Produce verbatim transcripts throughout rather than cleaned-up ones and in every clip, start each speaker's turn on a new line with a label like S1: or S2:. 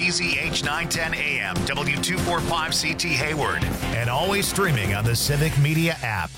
S1: B Z H nine ten A M, W two forty-five C T Hayward, and always streaming on the Civic Media app.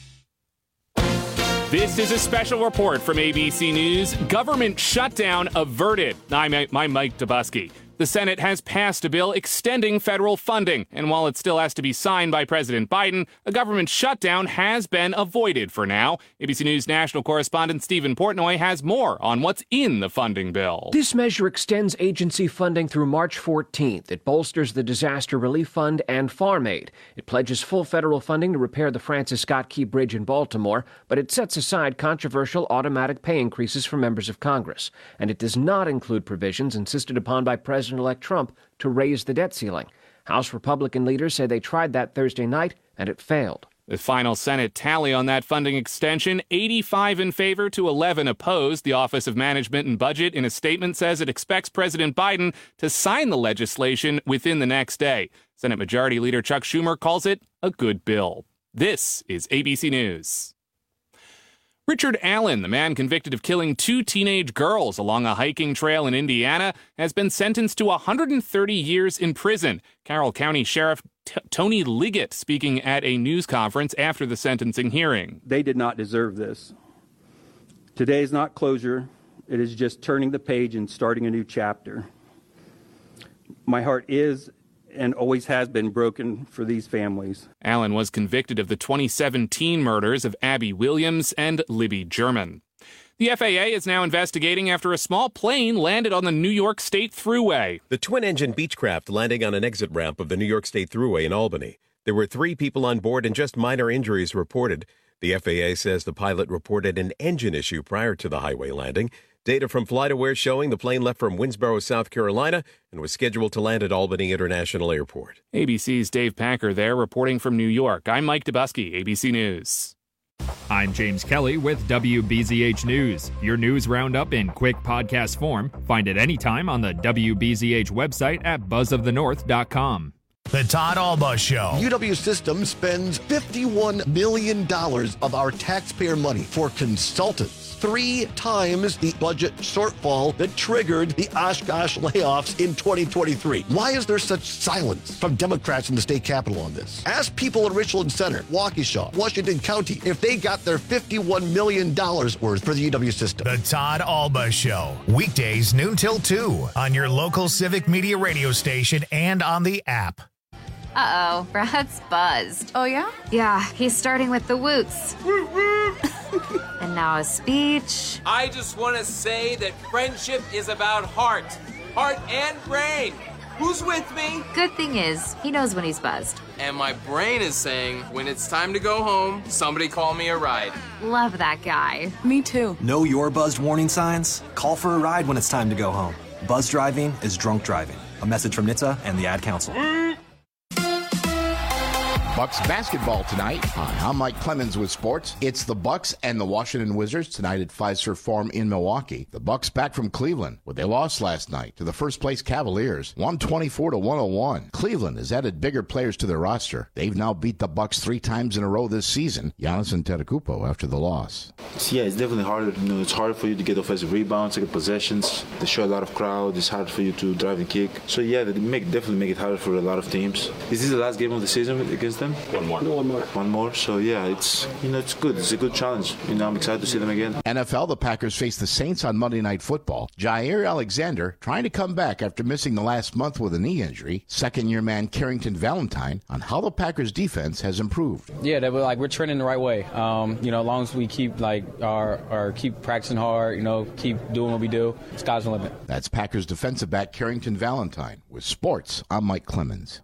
S2: This is a special report from A B C News. Government shutdown averted. I'm, I'm Mike Dubusky. The Senate has passed a bill extending federal funding, and while it still has to be signed by President Biden, a government shutdown has been avoided for now. A B C News national correspondent Stephen Portnoy has more on what's in the funding bill.
S3: This measure extends agency funding through March fourteenth. It bolsters the Disaster Relief Fund and Farm Aid. It pledges full federal funding to repair the Francis Scott Key Bridge in Baltimore, but it sets aside controversial automatic pay increases for members of Congress. And it does not include provisions insisted upon by President President-elect Trump to raise the debt ceiling. House Republican leaders say they tried that Thursday night, and it failed.
S2: The final Senate tally on that funding extension, eighty-five in favor to eleven opposed. The Office of Management and Budget, in a statement, says it expects President Biden to sign the legislation within the next day. Senate Majority Leader Chuck Schumer calls it a good bill. This is A B C News. Richard Allen, the man convicted of killing two teenage girls along a hiking trail in Indiana, has been sentenced to one hundred thirty years in prison. Carroll County Sheriff T- Tony Liggett speaking at a news conference after the sentencing hearing.
S4: They did not deserve this. Today is not closure. It is just turning the page and starting a new chapter. My heart is and always has been broken for these families.
S2: Allen was convicted of the twenty seventeen murders of Abby Williams and Libby German. The F A A is now investigating after a small plane landed on the New York State Thruway.
S5: The twin-engine Beechcraft landing on an exit ramp of the New York State Thruway in Albany. There were three people on board and just minor injuries reported. The F A A says the pilot reported an engine issue prior to the highway landing. Data from FlightAware showing the plane left from Winsboro, South Carolina, and was scheduled to land at Albany International Airport.
S2: A B C's Dave Packer there reporting from New York. I'm Mike Dubusky, A B C News.
S6: I'm James Kelly with W B Z H News. Your news roundup in quick podcast form. Find it anytime on the W B Z H website at buzz of the north dot com.
S1: The Todd Alba Show.
S7: U W Systems spends fifty-one million dollars of our taxpayer money for consultants. Three times the budget shortfall that triggered the Oshkosh layoffs in twenty twenty-three. Why is there such silence from Democrats in the state capitol on this? Ask people in Richland Center, Waukesha, Washington County, if they got their fifty-one million dollars worth for the U W system.
S1: The Todd Alba Show. Weekdays noon till two on your local Civic Media radio station and on the app.
S8: Uh-oh, Brad's buzzed.
S9: Oh, yeah?
S8: Yeah, he's starting with the woots. And now a speech.
S10: I just want to say that friendship is about heart. Heart and brain. Who's with me?
S8: Good thing is, he knows when he's buzzed.
S10: And my brain is saying, when it's time to go home, somebody call me a ride.
S8: Love that guy.
S9: Me too.
S11: Know your buzzed warning signs? Call for a ride when it's time to go home. Buzz driving is drunk driving. A message from N H T S A and the Ad Council.
S12: Bucks basketball tonight on I'm Mike Clemens with sports. It's the Bucks and the Washington Wizards tonight at Fiserv Forum in Milwaukee. The Bucks back from Cleveland, where they lost last night to the first-place Cavaliers, one twenty-four to one oh one. Cleveland has added bigger players to their roster. They've now beat the Bucks three times in a row this season. Giannis Antetokounmpo after the loss.
S13: Yeah, it's definitely harder. You know, it's harder for you to get offensive rebounds, to get possessions. They show a lot of crowd. It's hard for you to drive and kick. So yeah, they make definitely make it harder for a lot of teams. Is this the last game of the season against them?
S14: One more. No, one more.
S13: One more. So yeah, it's you know it's good. It's a good challenge. You know, I'm excited to see them again.
S12: N F L, the Packers face the Saints on Monday Night Football. Jair Alexander trying to come back after missing the last month with a knee injury. Second-year man Carrington Valentine on how the Packers defense has improved.
S15: Yeah, they were like we're trending the right way. Um, you know, as long as we keep like our, our keep practicing hard, you know, keep doing what we do, sky's the limit.
S12: That's Packers defensive back Carrington Valentine. With sports, I'm Mike Clemens.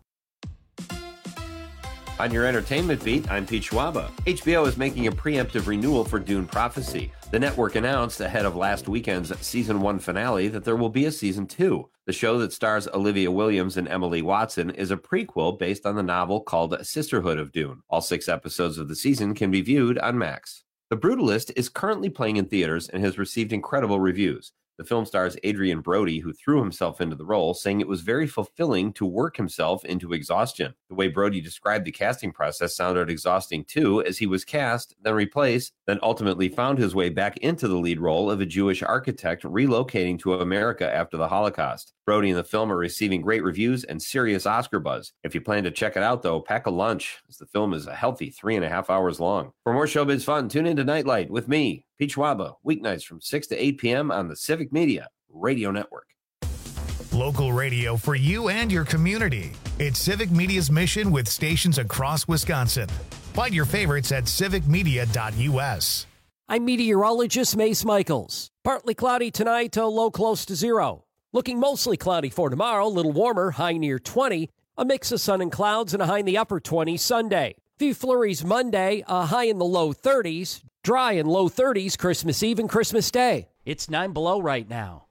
S16: On your entertainment beat, I'm Pete Schwaba. H B O is making a preemptive renewal for Dune Prophecy. The network announced ahead of last weekend's season one finale that there will be a season two. The show that stars Olivia Williams and Emily Watson is a prequel based on the novel called Sisterhood of Dune. All six episodes of the season can be viewed on Max. The Brutalist is currently playing in theaters and has received incredible reviews. The film stars Adrian Brody, who threw himself into the role, saying it was very fulfilling to work himself into exhaustion. The way Brody described the casting process sounded exhausting too, as he was cast, then replaced, then ultimately found his way back into the lead role of a Jewish architect relocating to America after the Holocaust. Brody and the film are receiving great reviews and serious Oscar buzz. If you plan to check it out, though, pack a lunch, as the film is a healthy three and a half hours long. For more showbiz fun, tune into Nightlight with me, Pete Schwaba, weeknights from six to eight p.m. on the Civic Media Radio Network.
S1: Local radio for you and your community. It's Civic Media's mission with stations across Wisconsin. Find your favorites at civic media dot u s.
S9: I'm meteorologist Mace Michaels. Partly cloudy tonight, a low close to zero. Looking mostly cloudy for tomorrow, a little warmer, high near twenty. A mix of sun and clouds and a high in the upper twenties Sunday. Few flurries Monday, a high in the low thirties. Dry and low thirties Christmas Eve and Christmas Day. It's nine below right now.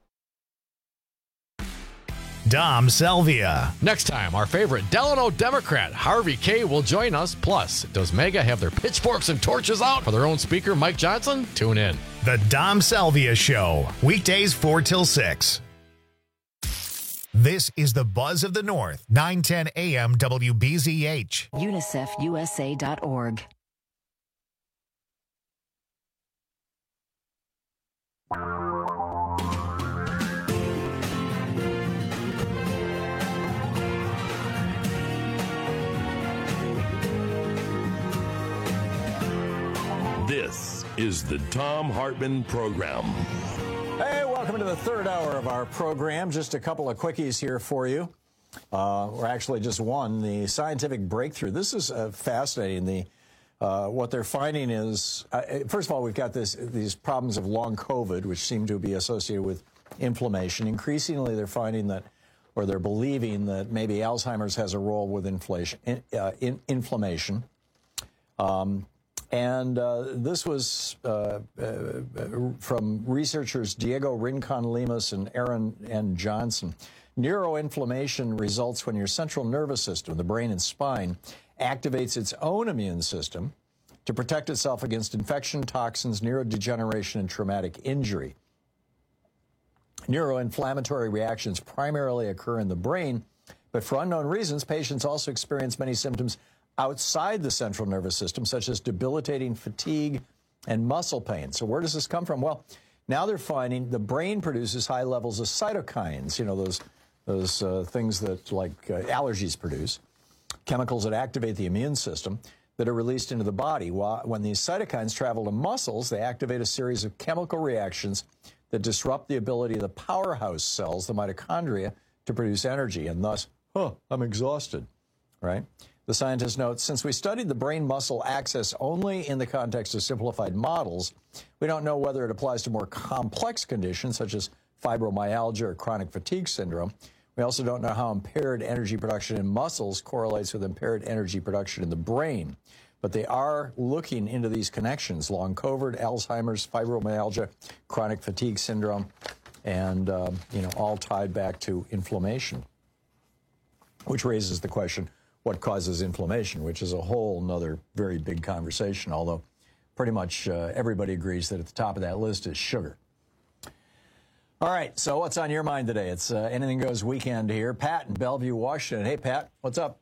S1: Dom Selvia.
S14: Next time, our favorite Delano Democrat, Harvey Kaye, will join us. Plus, does MAGA have their pitchforks and torches out for their own speaker, Mike Johnson? Tune in.
S1: The Dom Selvia Show, weekdays four till six. This is the Buzz of the North, nine ten a.m. W B Z H.
S17: unicef U S A dot org.
S18: This is the Thom Hartmann Program.
S19: Hey, welcome to the third hour of our program. Just a couple of quickies here for you. Uh, or actually just one, the scientific breakthrough. This is uh, fascinating. The uh, what they're finding is, uh, first of all, we've got this these problems of long COVID, which seem to be associated with inflammation. Increasingly, they're finding that, or they're believing that maybe Alzheimer's has a role with inflation, in, uh, in, inflammation. Um, And uh, this was uh, uh, from researchers Diego Rincon-Lemus and Aaron N. Johnson. Neuroinflammation results when your central nervous system, the brain and spine, activates its own immune system to protect itself against infection, toxins, neurodegeneration, and traumatic injury. Neuroinflammatory reactions primarily occur in the brain, but for unknown reasons, patients also experience many symptoms outside the central nervous system, such as debilitating fatigue and muscle pain. So where does this come from? Well, now they're finding the brain produces high levels of cytokines, you know, those those uh, things that like uh, allergies produce, chemicals that activate the immune system that are released into the body. While, when these cytokines travel to muscles, they activate a series of chemical reactions that disrupt the ability of the powerhouse cells, the mitochondria, to produce energy, and thus, huh, I'm exhausted, right? The scientists note, since we studied the brain-muscle axis only in the context of simplified models, we don't know whether it applies to more complex conditions such as fibromyalgia or chronic fatigue syndrome. We also don't know how impaired energy production in muscles correlates with impaired energy production in the brain. But they are looking into these connections: long COVID, Alzheimer's, fibromyalgia, chronic fatigue syndrome, and, um, you know, all tied back to inflammation, which raises the question, what causes inflammation, which is a whole nother very big conversation, although pretty much uh, everybody agrees that at the top of that list is sugar. All right, so what's on your mind today? It's uh, Anything Goes weekend here. Pat in Bellevue, Washington. Hey, Pat, what's up?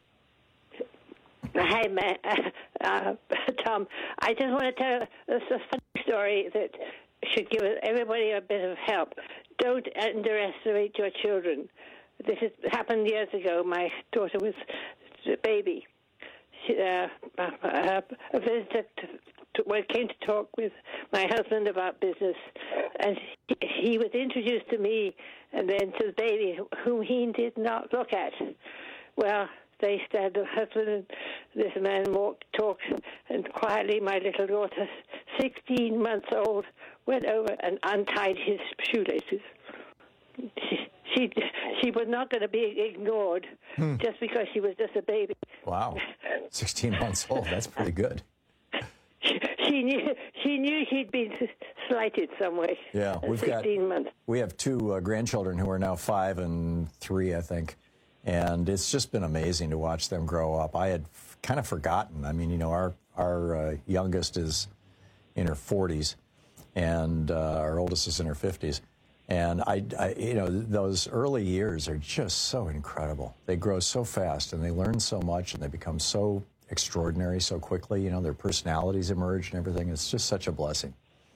S20: Hey, man, uh, Tom, I just want to tell this a funny story that should give everybody a bit of help. Don't underestimate your children. This has happened years ago. My daughter was a baby. She, uh, uh, a visitor to, to, well, came to talk with my husband about business, and he, he was introduced to me and then to the baby, whom he did not look at. Well, they said the husband and this man walked, talked, and quietly my little daughter, sixteen months old, went over and untied his shoelaces. She, she, she was not going to be ignored hmm. just because she was just a baby.
S19: Wow, sixteen months old. That's pretty good.
S20: She, she knew she knew she'd been slighted some way.
S19: Yeah, we've
S20: sixteen
S19: got.
S20: months.
S19: We have two uh, grandchildren who are now five and three, I think. And it's just been amazing to watch them grow up. I had f- kind of forgotten. I mean, you know, our our uh, youngest is in her forties, and uh, our oldest is in her fifties. And I, I, you know, those early years are just so incredible. They grow so fast, and they learn so much, and they become so extraordinary so quickly. You know, their personalities emerge and everything. It's just such a blessing.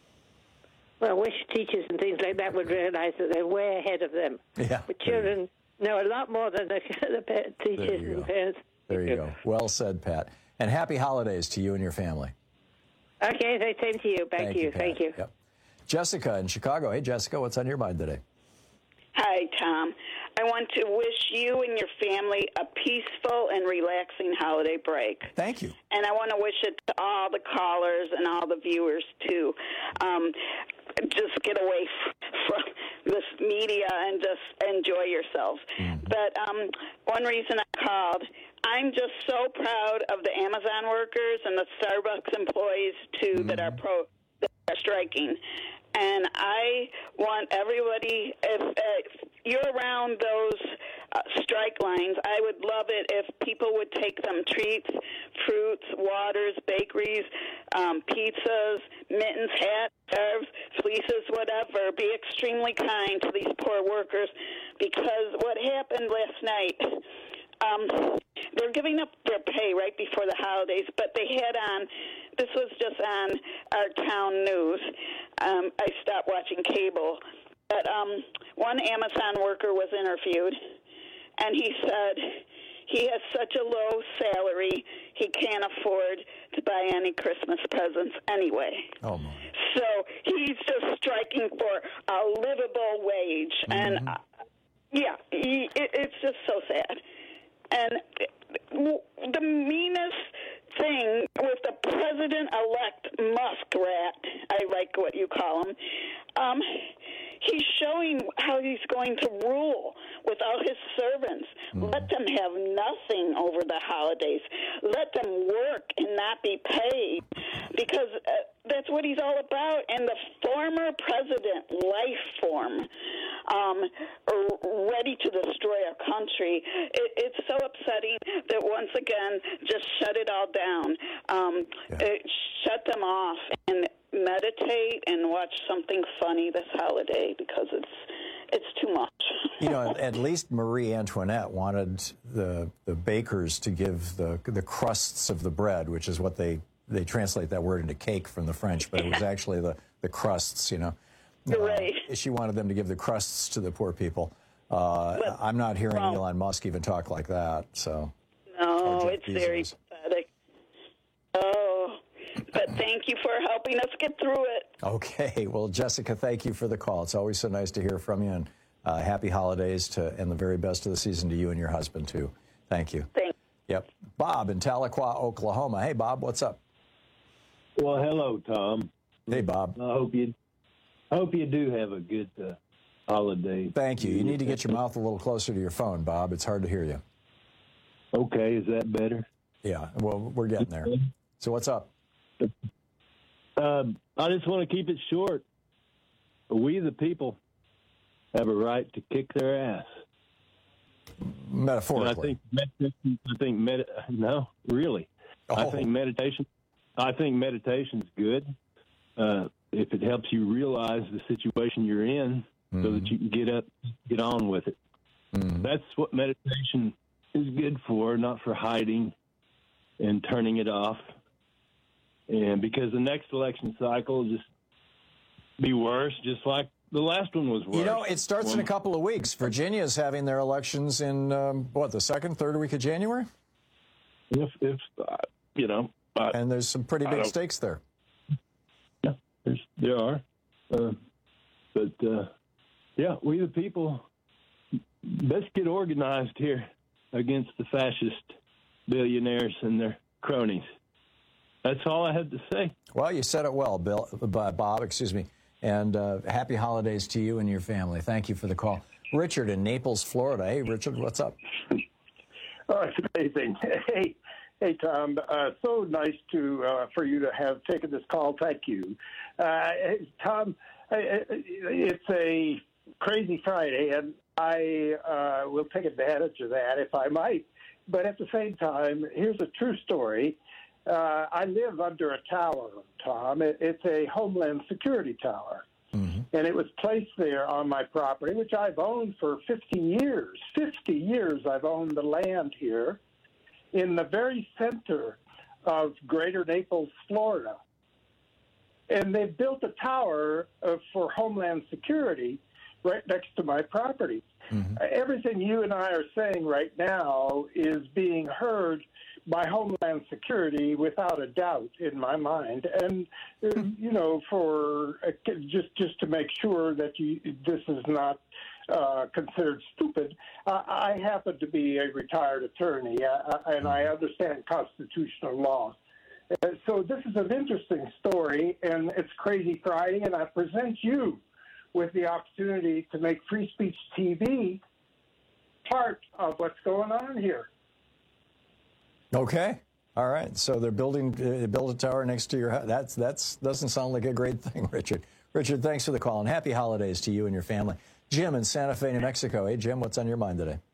S20: Well, I wish teachers and things like that would realize that they're way ahead of them.
S19: Yeah.
S20: But children know a lot more than the, the teachers and
S19: go.
S20: parents.
S19: There you go. Well said, Pat. And happy holidays to you and your family.
S20: Okay, the same to you. Back
S19: Thank
S20: to you.
S19: you, Pat.
S20: Thank you.
S19: Yep. Jessica in Chicago. Hey, Jessica, what's on your mind today?
S21: Hi, Tom. I want to wish you and your family a peaceful and relaxing holiday break.
S19: Thank you.
S21: And I want to wish it to all the callers and all the viewers, too. Um, just get away from this media and just enjoy yourselves. Mm-hmm. But um, one reason I called, I'm just so proud of the Amazon workers and the Starbucks employees, too, mm-hmm. that are pro that are striking. And I want everybody, if, if you're around those uh, strike lines, I would love it if people would take them treats, fruits, waters, bakeries, um, pizzas, mittens, hats, scarves, fleeces, whatever. Be extremely kind to these poor workers, because what happened last night, um, they're giving up their pay right before the holidays, but they had on, this was just on our town news. Um, I stopped watching cable. But um, one Amazon worker was interviewed, and he said he has such a low salary, he can't afford to buy any Christmas presents anyway.
S19: Oh, my.
S21: So he's just striking for a livable wage. Mm-hmm. And, uh, yeah, he, it, it's just so sad. And the meanest thing with the president-elect muskrat, I like what you call him, um, he's showing how he's going to rule without his servants. Mm-hmm. Let them have nothing over the holidays. Let them work and not be paid, because uh, that's what he's all about. And the former president, life form, um, ready to destroy our country. It, it's so upsetting that once again, just shut it all down. Um, yeah. it, shut them off and meditate and watch something funny this holiday, because it's it's too much.
S19: You know, at least Marie Antoinette wanted the the bakers to give the the crusts of the bread, which is what they they translate that word into cake from the French, but it was actually the the crusts. You know,
S21: You're right.
S19: Uh, she wanted them to give the crusts to the poor people. Uh, but, I'm not hearing well, Elon Musk even talk like that. So
S21: no, it's Bezos. Very pathetic. Oh. But thank you for helping us get through it.
S19: Okay. Well, Jessica, thank you for the call. It's always so nice to hear from you. And uh, happy holidays to, and the very best of the season to you and your husband, too. Thank you.
S21: Thanks.
S19: Yep. Bob in Tahlequah, Oklahoma. Hey, Bob, what's up?
S22: Well, hello, Tom.
S19: Hey, Bob.
S22: I hope you, I hope you do have a good uh, holiday.
S19: Thank you. You need to get your mouth a little closer to your phone, Bob. It's hard to hear you.
S22: Okay. Is that better?
S19: Yeah. Well, we're getting there. So what's up?
S22: Um, I just want to keep it short. We, the people, have a right to kick their ass.
S19: Metaphorically.
S22: And I think meditation, I think med- no, really. Oh. I think meditation. I think meditation's good uh, if it helps you realize the situation you're in, mm-hmm. so that you can get up, get on with it. Mm-hmm. That's what meditation is good for, not for hiding and turning it off. And because the next election cycle will just be worse, just like the last one was worse.
S19: You know, it starts well, in a couple of weeks. Virginia's having their elections in, um, what, the second, third week of January?
S22: If, if uh, you know. Uh,
S19: and there's some pretty big stakes there.
S22: Yeah, there's, there are. Uh, but, uh, yeah, we the people, let's get organized here against the fascist billionaires and their cronies. That's all I have to say.
S19: Well, you said it well, Bill, Bob, excuse me. And uh, happy holidays to you and your family. Thank you for the call. Richard in Naples, Florida. Hey, Richard, what's up?
S23: Oh, it's amazing. Hey, hey, Tom. Uh, so nice to uh, for you to have taken this call. Thank you. Uh, Tom, it's a crazy Friday, and I uh, will take advantage of that if I might. But at the same time, here's a true story. Uh, I live under a tower, Tom. It, it's a Homeland Security tower. Mm-hmm. and it was placed there on my property, which I've owned for fifty years. fifty years I've owned the land here in the very center of Greater Naples, Florida. And they've built a tower uh, for Homeland Security right next to my property. Mm-hmm. Uh, everything you and I are saying right now is being heard by Homeland Security without a doubt in my mind. And, uh, you know, for uh, just just to make sure that you, this is not uh, considered stupid, uh, I happen to be a retired attorney, uh, and I understand constitutional law. Uh, so this is an interesting story, and it's Crazy Friday, and I present you with the opportunity to make Free Speech T V part of what's going on here.
S19: Okay. All right. So they're building uh, build a tower next to your house. That's that's doesn't sound like a great thing, Richard. Richard, thanks for the call, and happy holidays to you and your family. Jim in Santa Fe, New Mexico. Hey, Jim, what's on your mind today?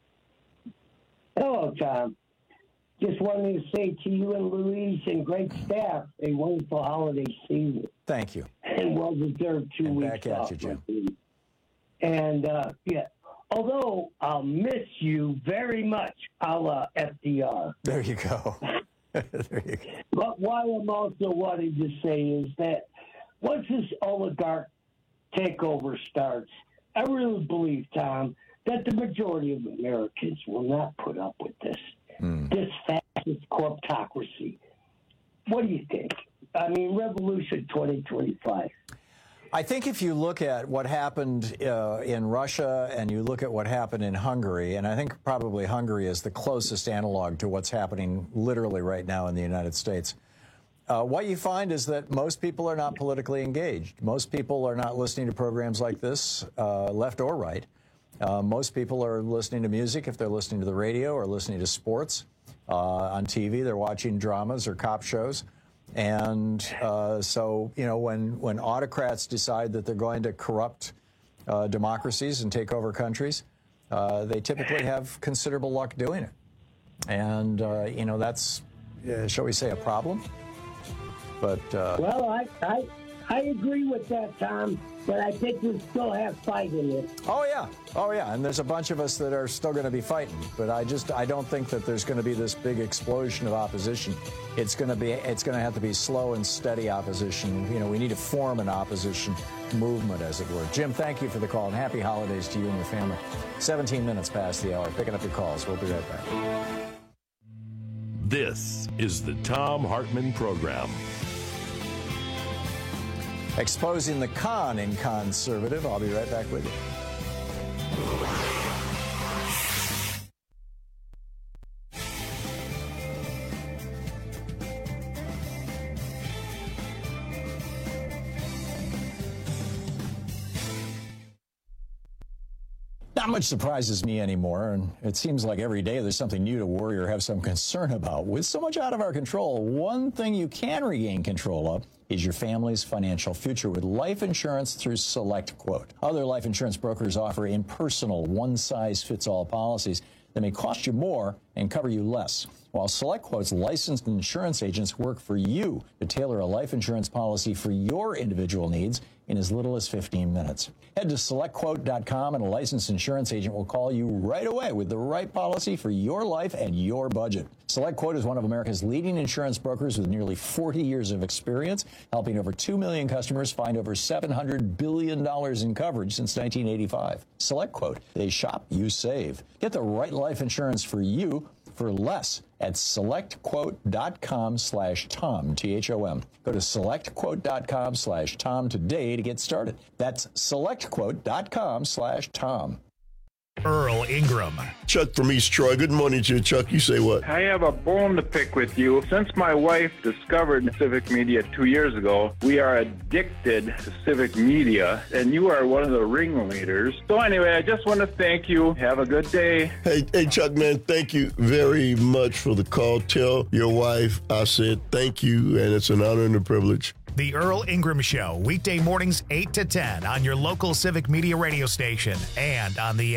S3: Hello, Tom. Just wanted to say to you and Louise and great staff, a wonderful holiday season.
S19: Thank you.
S3: And well-deserved two
S19: and
S3: weeks
S19: back at
S3: off.
S19: you, Jim.
S3: And, uh, yeah, although I'll miss you very much, a la F D R.
S19: There you go. There you go.
S3: But what I'm also wanting to say is that once this oligarch takeover starts, I really believe, Tom, that the majority of Americans will not put up with this. Mm. This fascist corptocracy. What do you think? I mean, Revolution twenty twenty-five.
S19: I think if you look at what happened uh, in Russia and you look at what happened in Hungary, and I think probably Hungary is the closest analog to what's happening literally right now in the United States, uh, what you find is that most people are not politically engaged. Most people are not listening to programs like this, uh, left or right. Uh, most people are listening to music if they're listening to the radio or listening to sports. Uh, on T V, they're watching dramas or cop shows. And uh, so, you know, when, when autocrats decide that they're going to corrupt uh, democracies and take over countries, uh, they typically have considerable luck doing it. And, uh, you know, that's, uh, shall we say, a problem. But uh,
S3: well, I, I I agree with that, Tom. But I think we still have fight in it.
S19: Oh, yeah. Oh, yeah. And there's a bunch of us that are still going to be fighting. But I just I don't think that there's going to be this big explosion of opposition. It's going to be it's going to have to be slow and steady opposition. You know, we need to form an opposition movement, as it were. Jim, thank you for the call, and happy holidays to you and your family. seventeen minutes past the hour. Picking up your calls. We'll be right back.
S18: This is the Thom Hartmann Program.
S19: Exposing the con in conservative. I'll be right back with you. Not much surprises me anymore, and it seems like every day there's something new to worry or have some concern about. With so much out of our control, one thing you can regain control of is your family's financial future with life insurance through SelectQuote. Other life insurance brokers offer impersonal, one-size-fits-all policies that may cost you more and cover you less, while SelectQuote's licensed insurance agents work for you to tailor a life insurance policy for your individual needs in as little as fifteen minutes. Head to select quote dot com and a licensed insurance agent will call you right away with the right policy for your life and your budget. SelectQuote is one of America's leading insurance brokers with nearly forty years of experience, helping over two million customers find over seven hundred billion dollars in coverage since nineteen eighty-five. SelectQuote. They shop, you save. Get the right life insurance for you for less at select quote dot com slash Tom, T H O M. Go to select quote dot com slash Tom today to get started. That's select quote dot com slash Tom.
S1: Earl Ingram.
S4: Chuck from East Troy. Good morning to you, Chuck. You say what?
S5: I have a bone to pick with you. Since my wife discovered civic media two years ago, we are addicted to civic media, and you are one of the ringleaders. So anyway, I just want to thank you. Have a good day.
S4: Hey, hey, Chuck, man, thank you very much for the call. Tell your wife I said thank you, and it's an honor and a privilege.
S1: The Earl Ingram Show, weekday mornings eight to ten on your local civic media radio station and on the app.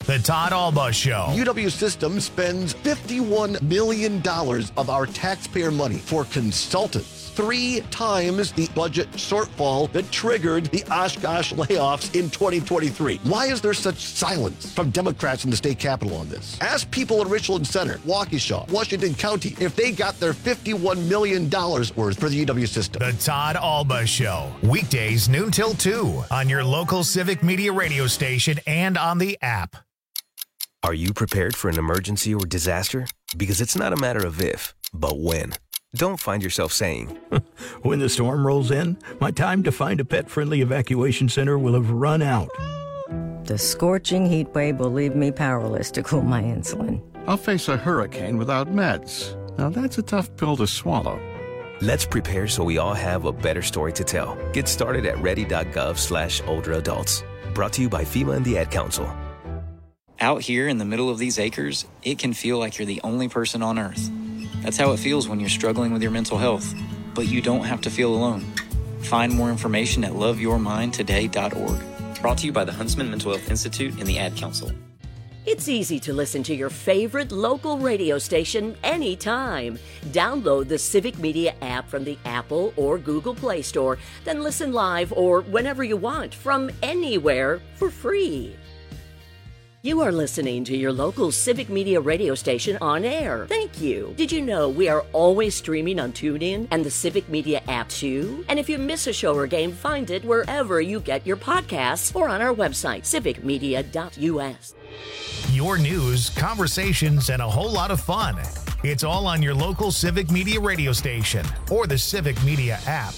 S1: The Todd Alba Show.
S2: U W System spends fifty-one million dollars of our taxpayer money for consultants. Three times the budget shortfall that triggered the Oshkosh layoffs in twenty twenty-three. Why is there such silence from Democrats in the state capitol on this? Ask people in Richland Center, Waukesha, Washington County if they got their fifty-one million dollars worth for the U W System.
S1: The Todd Alba Show. Weekdays noon till two on your local Civic Media radio station and on the app.
S6: Are you prepared for an emergency or disaster? Because it's not a matter of if, but when. Don't find yourself saying,
S7: when the storm rolls in, my time to find a pet-friendly evacuation center will have run out.
S24: The scorching heat wave will leave me powerless to cool my insulin.
S25: I'll face a hurricane without meds. Now that's a tough pill to swallow.
S6: Let's prepare so we all have a better story to tell. Get started at ready.gov slash older adults. Brought to you by FEMA and the Ad Council.
S26: Out here in the middle of these acres, it can feel like you're the only person on Earth. That's how it feels when you're struggling with your mental health. But you don't have to feel alone. Find more information at love your mind today dot org. Brought to you by the Huntsman Mental Health Institute and the Ad Council.
S27: It's easy to listen to your favorite local radio station anytime. Download the Civic Media app from the Apple or Google Play Store, then listen live or whenever you want from anywhere for free. You are listening to your local Civic Media radio station on air. Thank you. Did you know we are always streaming on TuneIn and the Civic Media app too? And if you miss a show or game, find it wherever you get your podcasts or on our website, civic media dot u s.
S1: Your news, conversations, and a whole lot of fun. It's all on your local Civic Media radio station or the Civic Media app.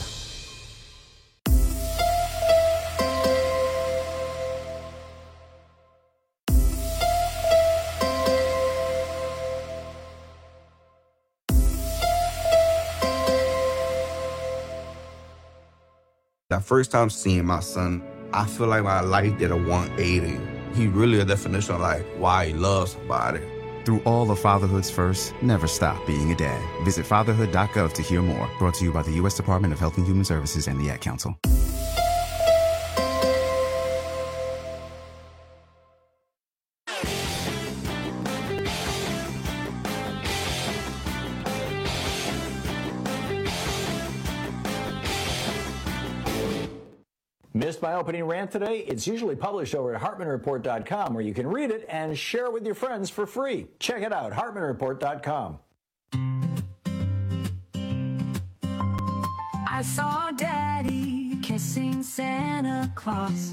S28: That first time seeing my son, I feel like my life did a one eighty. He really a definition of like why he loves somebody.
S29: Through all of fatherhood's first, never stop being a dad. Visit fatherhood dot gov to hear more. Brought to you by the U S Department of Health and Human Services and the Ad Council.
S19: Missed my opening rant today? It's usually published over at Hartman Report dot com, where you can read it and share it with your friends for free. Check it out, Hartman Report dot com.
S30: I saw Daddy kissing Santa Claus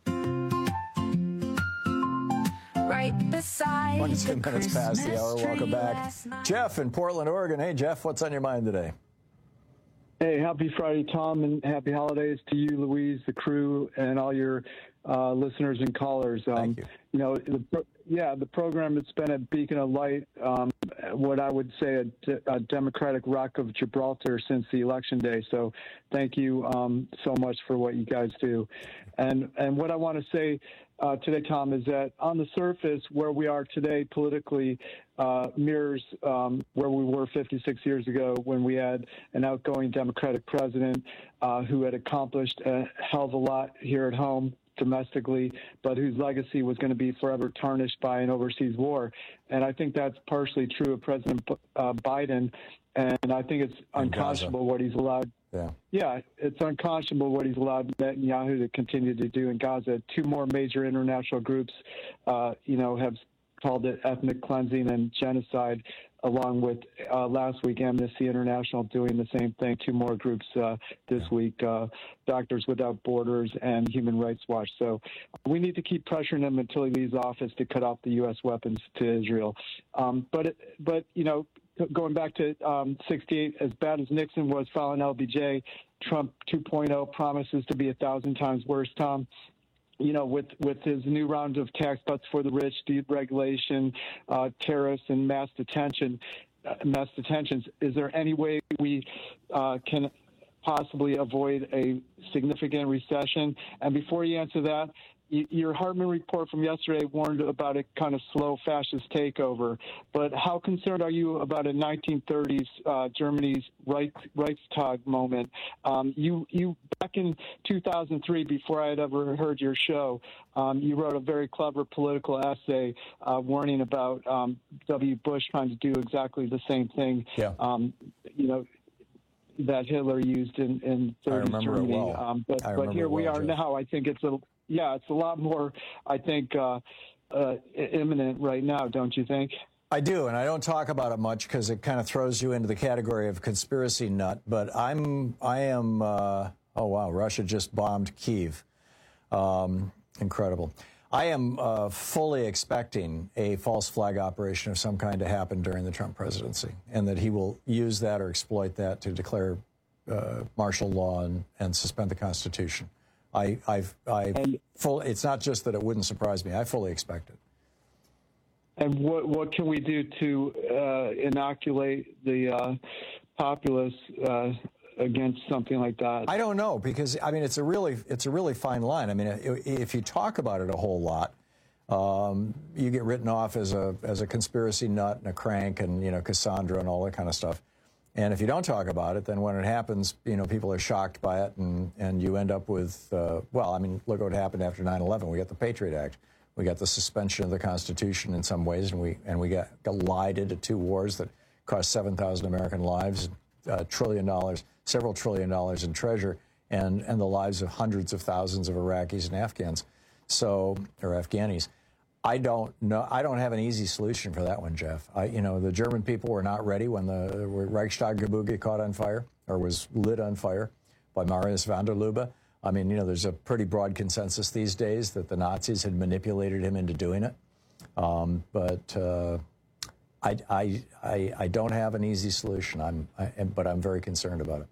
S30: right beside
S19: twenty-two
S30: the
S19: minutes past the hour. Welcome back. Jeff in Portland, Oregon. Hey, Jeff, what's on your mind today?
S31: Hey, happy Friday, Tom, and happy holidays to you, Louise, the crew, and all your uh, listeners and callers. Um,
S19: Thank you.
S31: You know, the, yeah, the program has been a beacon of light, um, what I would say a, a Democratic Rock of Gibraltar since the election day. So thank you um, so much for what you guys do. And, and what I want to say uh, today, Tom, is that on the surface, where we are today politically uh, mirrors um, where we were fifty-six years ago when we had an outgoing Democratic president uh, who had accomplished a hell of a lot here at home domestically, but whose legacy was going to be forever tarnished by an overseas war. And I think that's partially true of President uh, Biden. And I think it's unconscionable what he's allowed.
S19: Yeah.
S31: Yeah, it's unconscionable what he's allowed Netanyahu to continue to do in Gaza. Two more major international groups, uh, you know, have called it ethnic cleansing and genocide, along with uh, last week Amnesty International doing the same thing. Two more groups uh, this yeah. week, uh, Doctors Without Borders and Human Rights Watch. So we need to keep pressuring him until he leaves office to cut off the U S weapons to Israel. Um, but, but you know, going back to um, sixty-eight, as bad as Nixon was filing L B J, Trump two point oh promises to be a thousand times worse, Tom. You know, with, with his new round of tax cuts for the rich, deregulation, uh, tariffs, and mass detention, uh, mass detentions, is there any way we uh, can possibly avoid a significant recession? And before you answer that, your Hartmann report from yesterday warned about a kind of slow fascist takeover, but how concerned are you about a nineteen thirties uh, Germany's Reich, Reichstag moment? Um, you, you back in two thousand three, before I had ever heard your show, um, you wrote a very clever political essay uh, warning about um, W. Bush trying to do exactly the same thing.
S19: Yeah.
S31: Um, you know. That Hitler used in, in thirties Germany.
S19: Well.
S31: Um, but
S19: I
S31: but here we
S19: well,
S31: are
S19: Jeff.
S31: now. I think it's a yeah, it's a lot more. I think uh, uh, imminent right now, don't you think?
S19: I do, and I don't talk about it much because it kind of throws you into the category of conspiracy nut. But I'm I am. Uh, oh wow, Russia just bombed Kyiv. Um, incredible. I am uh, fully expecting a false flag operation of some kind to happen during the Trump presidency, and that he will use that or exploit that to declare uh, martial law and, and suspend the Constitution. I, I've, I full. It's not just that it wouldn't surprise me. I fully expect it.
S31: And what what can we do to uh, inoculate the uh, populace uh, against something like that?
S19: I don't know, because I mean it's a really it's a really fine line. I mean, if you talk about it a whole lot, um, you get written off as a as a conspiracy nut and a crank and you know Cassandra and all that kind of stuff. And if you don't talk about it, then when it happens, you know people are shocked by it, and and you end up with uh, well, I mean, look what happened after nine eleven. We got the Patriot Act. We got the suspension of the Constitution in some ways, and we and we got, got lied into two wars that cost seven thousand American lives, a trillion dollars, several trillion dollars in treasure, and and the lives of hundreds of thousands of Iraqis and Afghans, so or Afghanis. I don't know. I don't have an easy solution for that one, Jeff. I, you know, the German people were not ready when the Reichstag-Gebäude caught on fire or was lit on fire by Marius van der Lubbe. I mean, you know, there's a pretty broad consensus these days that the Nazis had manipulated him into doing it. Um, but uh, I, I, I, I don't have an easy solution. I'm, I, but I'm very concerned about it.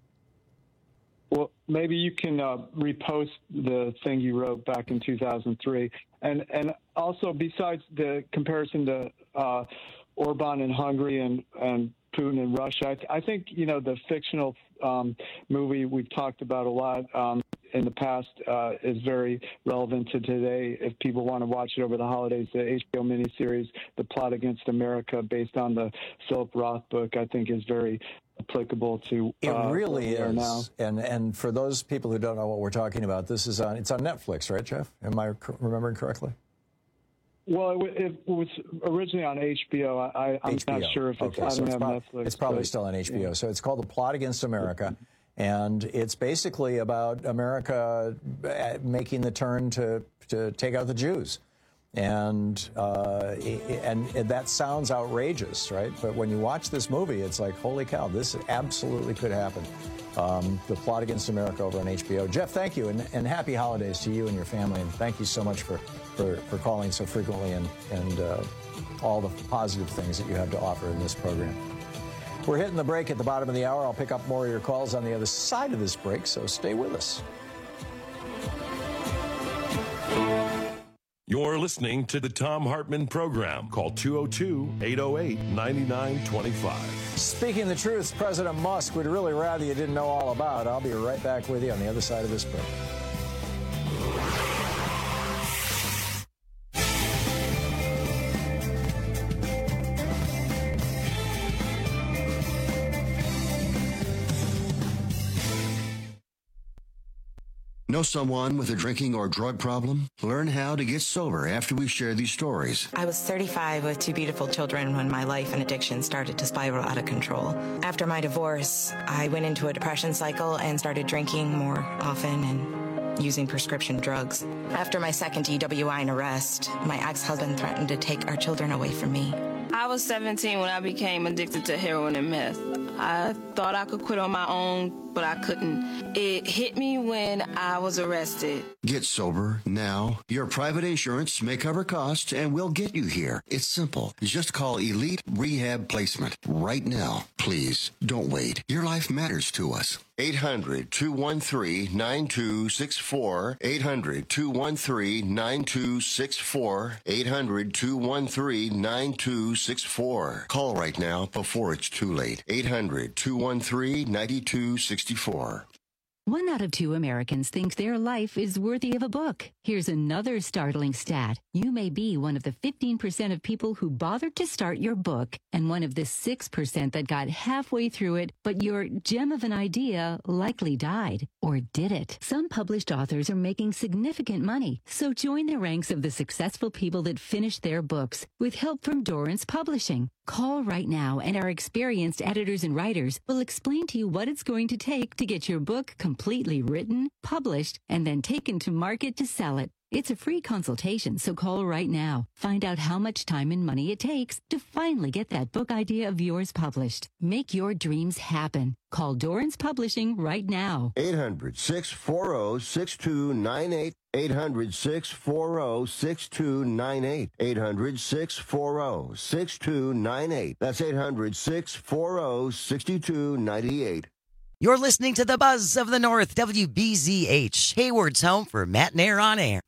S31: Well, maybe you can uh, repost the thing you wrote back in two thousand three. And and also, besides the comparison to uh, Orban in Hungary and, and Putin in Russia, I, th- I think, you know, the fictional um, movie we've talked about a lot um, in the past uh, is very relevant to today. If people want to watch it over the holidays, the H B O miniseries, The Plot Against America, based on the Philip Roth book, I think is very applicable to
S19: it
S31: uh,
S19: really
S31: where we are now.
S19: is. And and for those people who don't know what we're talking about, this is on it's on Netflix, right, Jeff? Am I c- remembering correctly?
S31: Well, it, w- it was originally on H B O. I, I'm
S19: H B O.
S31: not sure if it's,
S19: okay,
S31: I
S19: so
S31: don't
S19: it's
S31: have
S19: prob-
S31: Netflix.
S19: It's probably
S31: but,
S19: still on H B O.
S31: yeah.
S19: So it's called The Plot Against America. And it's basically about America making the turn to, to take out the Jews. And, uh, and and that sounds outrageous, right? But when you watch this movie, it's like, holy cow, this absolutely could happen. Um, The Plot Against America over on H B O. Jeff, thank you, and, and happy holidays to you and your family. And thank you so much for, for, for calling so frequently and, and uh, all the positive things that you have to offer in this program. We're hitting the break at the bottom of the hour. I'll pick up more of your calls on the other side of this break, so stay with us.
S18: You're listening to the Thom Hartmann Program. Call two oh two, eight oh eight, nine nine two five.
S19: Speaking the truth, President Musk would really rather you didn't know all about. I'll be right back with you on the other side of this break.
S8: Know someone with a drinking or drug problem? Learn how to get sober after we share these stories.
S9: I was thirty-five with two beautiful children when my life and addiction started to spiral out of control. After my divorce, I went into a depression cycle and started drinking more often and using prescription drugs. After my second D W I and arrest, my ex-husband threatened to take our children away from me.
S10: I was seventeen when I became addicted to heroin and meth. I thought I could quit on my own, but I couldn't. It hit me when I was arrested.
S8: Get sober now. Your private insurance may cover costs and we'll get you here. It's simple. Just call Elite Rehab Placement right now. Please don't wait. Your life matters to us. eight hundred, two one three, nine two six four. eight hundred, two one three, nine two six four. eight hundred, two one three, nine two six four. Call right now before it's too late. eight hundred, two one three, nine two six four.
S11: One out of two Americans think their life is worthy of a book. Here's another startling stat. You may be one of the fifteen percent of people who bothered to start your book and one of the six percent that got halfway through it, but your gem of an idea likely died. Or did it? Some published authors are making significant money, so join the ranks of the successful people that finished their books with help from Dorrance Publishing. Call right now, and our experienced editors and writers will explain to you what it's going to take to get your book completely written, published, and then taken to market to sell it. It's a free consultation, so call right now. Find out how much time and money it takes to finally get that book idea of yours published. Make your dreams happen. Call Dorrance Publishing right now.
S12: eight hundred, six four zero, six two nine eight. eight hundred, six four zero, six two nine eight. eight hundred, six four zero, six two nine eight. That's eight hundred, six four zero, six two nine eight.
S13: You're listening to the Buzz of the North, W B Z H, Hayward's home for Matt Nair on air.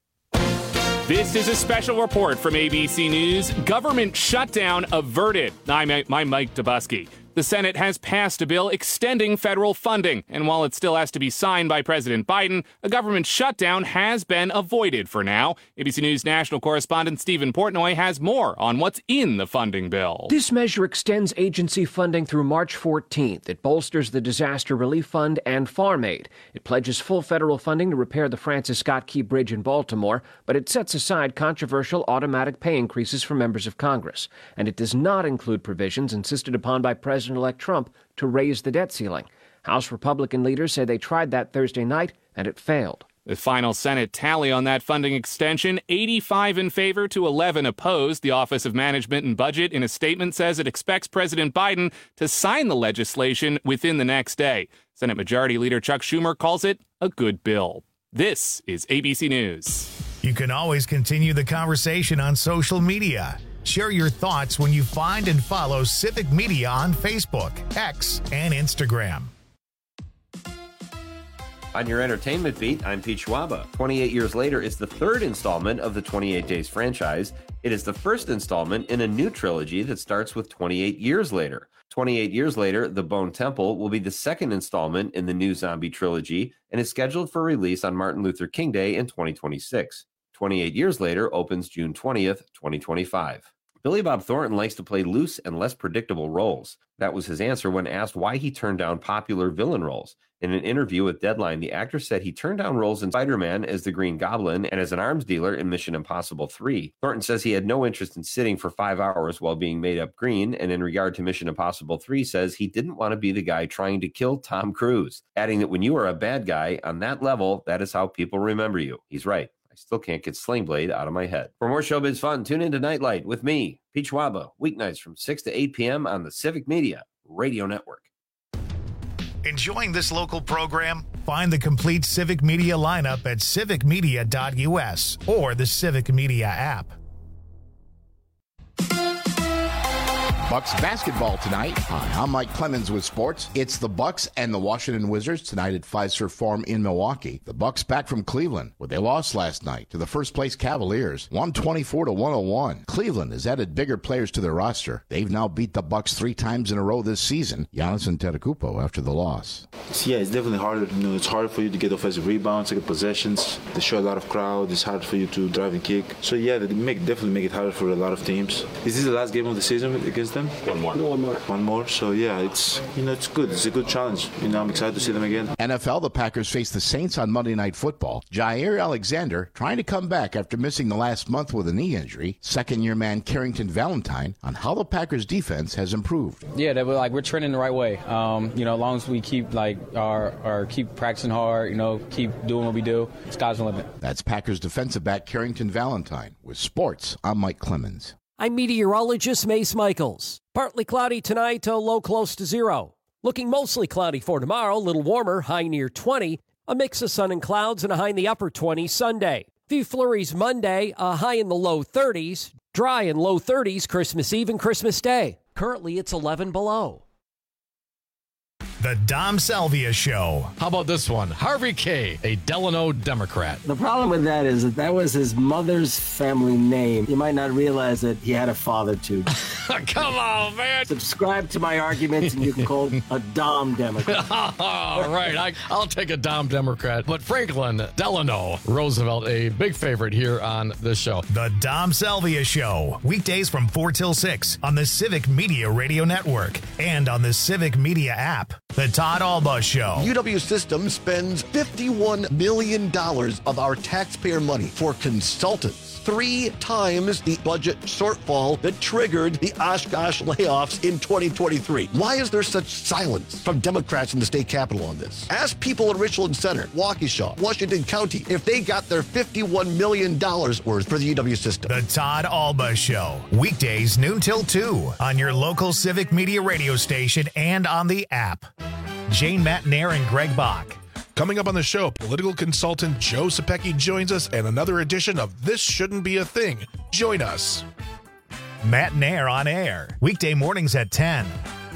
S14: This is a special report from A B C News. Government shutdown averted. I'm, I'm Mike Dubusky. The Senate has passed a bill extending federal funding, and while it still has to be signed by President Biden, a government shutdown has been avoided for now. A B C News national correspondent Stephen Portnoy has more on what's in the funding bill.
S15: This measure extends agency funding through March fourteenth. It bolsters the Disaster Relief Fund and Farm Aid. It pledges full federal funding to repair the Francis Scott Key Bridge in Baltimore, but it sets aside controversial automatic pay increases for members of Congress. And it does not include provisions insisted upon by President President-elect Trump to raise the debt ceiling. House Republican leaders say they tried that Thursday night, and it failed.
S14: The final Senate tally on that funding extension, eighty-five in favor to eleven opposed. The Office of Management and Budget, in a statement, says it expects President Biden to sign the legislation within the next day. Senate Majority Leader Chuck Schumer calls it a good bill. This is A B C News.
S1: You can always continue the conversation on social media. Share your thoughts when you find and follow Civic Media on Facebook, X, and Instagram.
S16: On your entertainment beat, I'm Pete Schwaba. twenty-eight Years Later is the third installment of the twenty-eight Days franchise. It is the first installment in a new trilogy that starts with twenty-eight Years Later. twenty-eight Years Later, The Bone Temple will be the second installment in the new zombie trilogy and is scheduled for release on Martin Luther King Day in twenty twenty-six. twenty-eight Years Later opens June twentieth, twenty twenty-five. Billy Bob Thornton likes to play loose and less predictable roles. That was his answer when asked why he turned down popular villain roles. In an interview with Deadline, the actor said he turned down roles in Spider-Man as the Green Goblin and as an arms dealer in Mission Impossible three. Thornton says he had no interest in sitting for five hours while being made up green, and in regard to Mission Impossible three, says he didn't want to be the guy trying to kill Tom Cruise, adding that when you are a bad guy on that level, that is how people remember you. He's right. I still can't get Sling Blade out of my head. For more showbiz fun, tune in to Nightlight with me, Pete Schwaba, weeknights from six to eight p.m. on the Civic Media Radio Network.
S1: Enjoying this local program? Find the complete Civic Media lineup at civic media dot u s or the Civic Media app.
S17: Bucks basketball tonight. Hi, I'm Mike Clemens with sports. It's the Bucks and the Washington Wizards tonight at Fiserv Forum in Milwaukee. The Bucks back from Cleveland, where they lost last night to the first-place Cavaliers, one twenty-four to one oh one. Cleveland has added bigger players to their roster. They've now beat the Bucks three times in a row this season. Giannis Antetokounmpo after the loss.
S20: Yeah, it's definitely harder. You know, it's hard for you to get offensive rebounds, to get possessions. They show a lot of crowd. It's hard for you to drive and kick. So yeah, they make definitely make it harder for a lot of teams. Is this the last game of the season against them?
S14: One more.
S20: One more. One more. So yeah, it's you know it's good. It's a good challenge. You know, I'm excited to see them again.
S17: N F L, the Packers face the Saints on Monday Night Football. Jair Alexander trying to come back after missing the last month with a knee injury. Second-year man Carrington Valentine on how the Packers defense has improved.
S21: Yeah, they were like we're trending the right way. Um, you know, as long as we keep like our, our keep practicing hard, you know, keep doing what we do, sky's the limit.
S17: That's Packers defensive back Carrington Valentine. With sports, I'm Mike Clemens.
S22: I'm meteorologist Mace Michaels. Partly cloudy tonight, a low close to zero. Looking mostly cloudy for tomorrow, a little warmer, high near twenty. A mix of sun and clouds and a high in the upper twenties Sunday. Few flurries Monday, a high in the low thirties. Dry and low thirties Christmas Eve and Christmas Day. Currently, it's eleven below.
S1: The Dom Salvia Show.
S2: How about this one? Harvey K., a Delano Democrat.
S3: The problem with that is that that was his mother's family name. You might not realize that he had a father, too.
S2: Come on, man.
S3: Subscribe to my arguments, and you can call a Dom Democrat.
S2: All right, I, I'll take a Dom Democrat. But Franklin Delano Roosevelt, a big favorite here on this show.
S1: The Dom Salvia Show. Weekdays from four till six on the Civic Media Radio Network and on the Civic Media app. The Todd Alba Show.
S4: U W Systems spends fifty-one million dollars of our taxpayer money for consultants. Three times the budget shortfall that triggered the Oshkosh layoffs in twenty twenty-three. Why is there such silence from Democrats in the state capitol on this? Ask people in Richland Center, Waukesha, Washington County if they got their fifty-one million dollars worth for the U W system.
S1: The Todd Alba Show. Weekdays noon till two on your local Civic Media radio station and on the app. Jane Matnair and Greg Bach.
S5: Coming up on the show, political consultant Joe Sapecki joins us and another edition of This Shouldn't Be a Thing. Join us.
S1: Matt Nair on air. Weekday mornings at ten.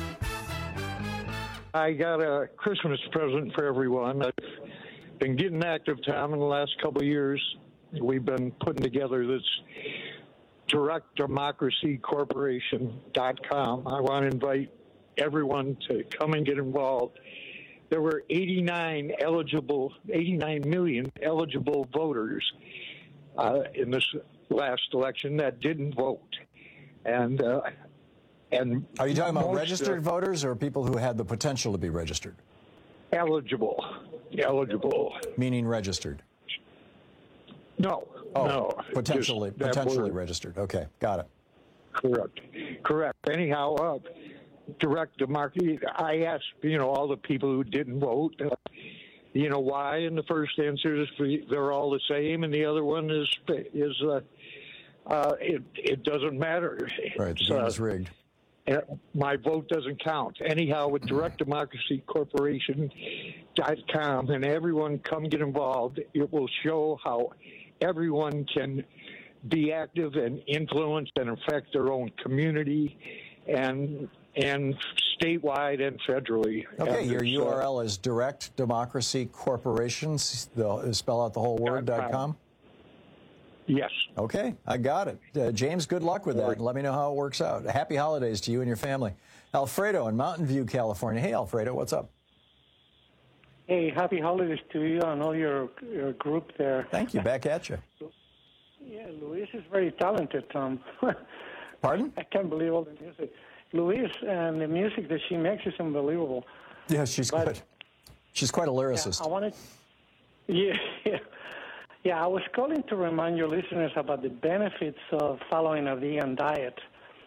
S6: I got a Christmas present for everyone. I've been getting active, Tom, in the last couple of years. We've been putting together this direct democracy corporation dot com. I want to invite everyone to come and get involved. There were eighty-nine eligible, eighty-nine million eligible voters uh, in this last election that didn't vote. And uh, and
S19: are you talking about
S6: most,
S19: registered
S6: uh,
S19: voters or people who had the potential to be registered?
S6: Eligible, eligible,
S19: meaning registered.
S6: No,
S19: oh,
S6: no,
S19: potentially,
S6: just that
S19: potentially
S6: word.
S19: registered. Okay, got it.
S6: Correct, correct. Anyhow, uh, direct democracy. I asked, you know, all the people who didn't vote, uh, you know, why, and the first answer is they're all the same, and the other one is is uh, uh, it it doesn't matter.
S19: Right, the game is rigged.
S6: Uh, my vote doesn't count. Anyhow, with direct democracy corporation dot com, and everyone come get involved, it will show how everyone can be active and influence and affect their own community and and statewide and federally.
S19: Okay,
S6: and
S19: your
S6: uh,
S19: U R L is Direct Democracy Corporations, the, spell out the whole word, dot com?
S6: Yes.
S19: Okay, I got it. Uh, James, good luck with that. Let me know how it works out. Happy holidays to you and your family. Alfredo in Mountain View, California. Hey, Alfredo, what's up?
S7: Hey, happy holidays to you and all your, your group there.
S19: Thank you. Back at you.
S7: Yeah, Louise is very talented, Tom.
S19: Pardon?
S7: I can't believe all the music. Louise and the music that she makes is unbelievable.
S19: Yeah, she's
S7: but,
S19: good. She's quite a lyricist.
S7: Yeah, I wanted. Yeah, yeah, yeah. I was calling to remind your listeners about the benefits of following a vegan diet.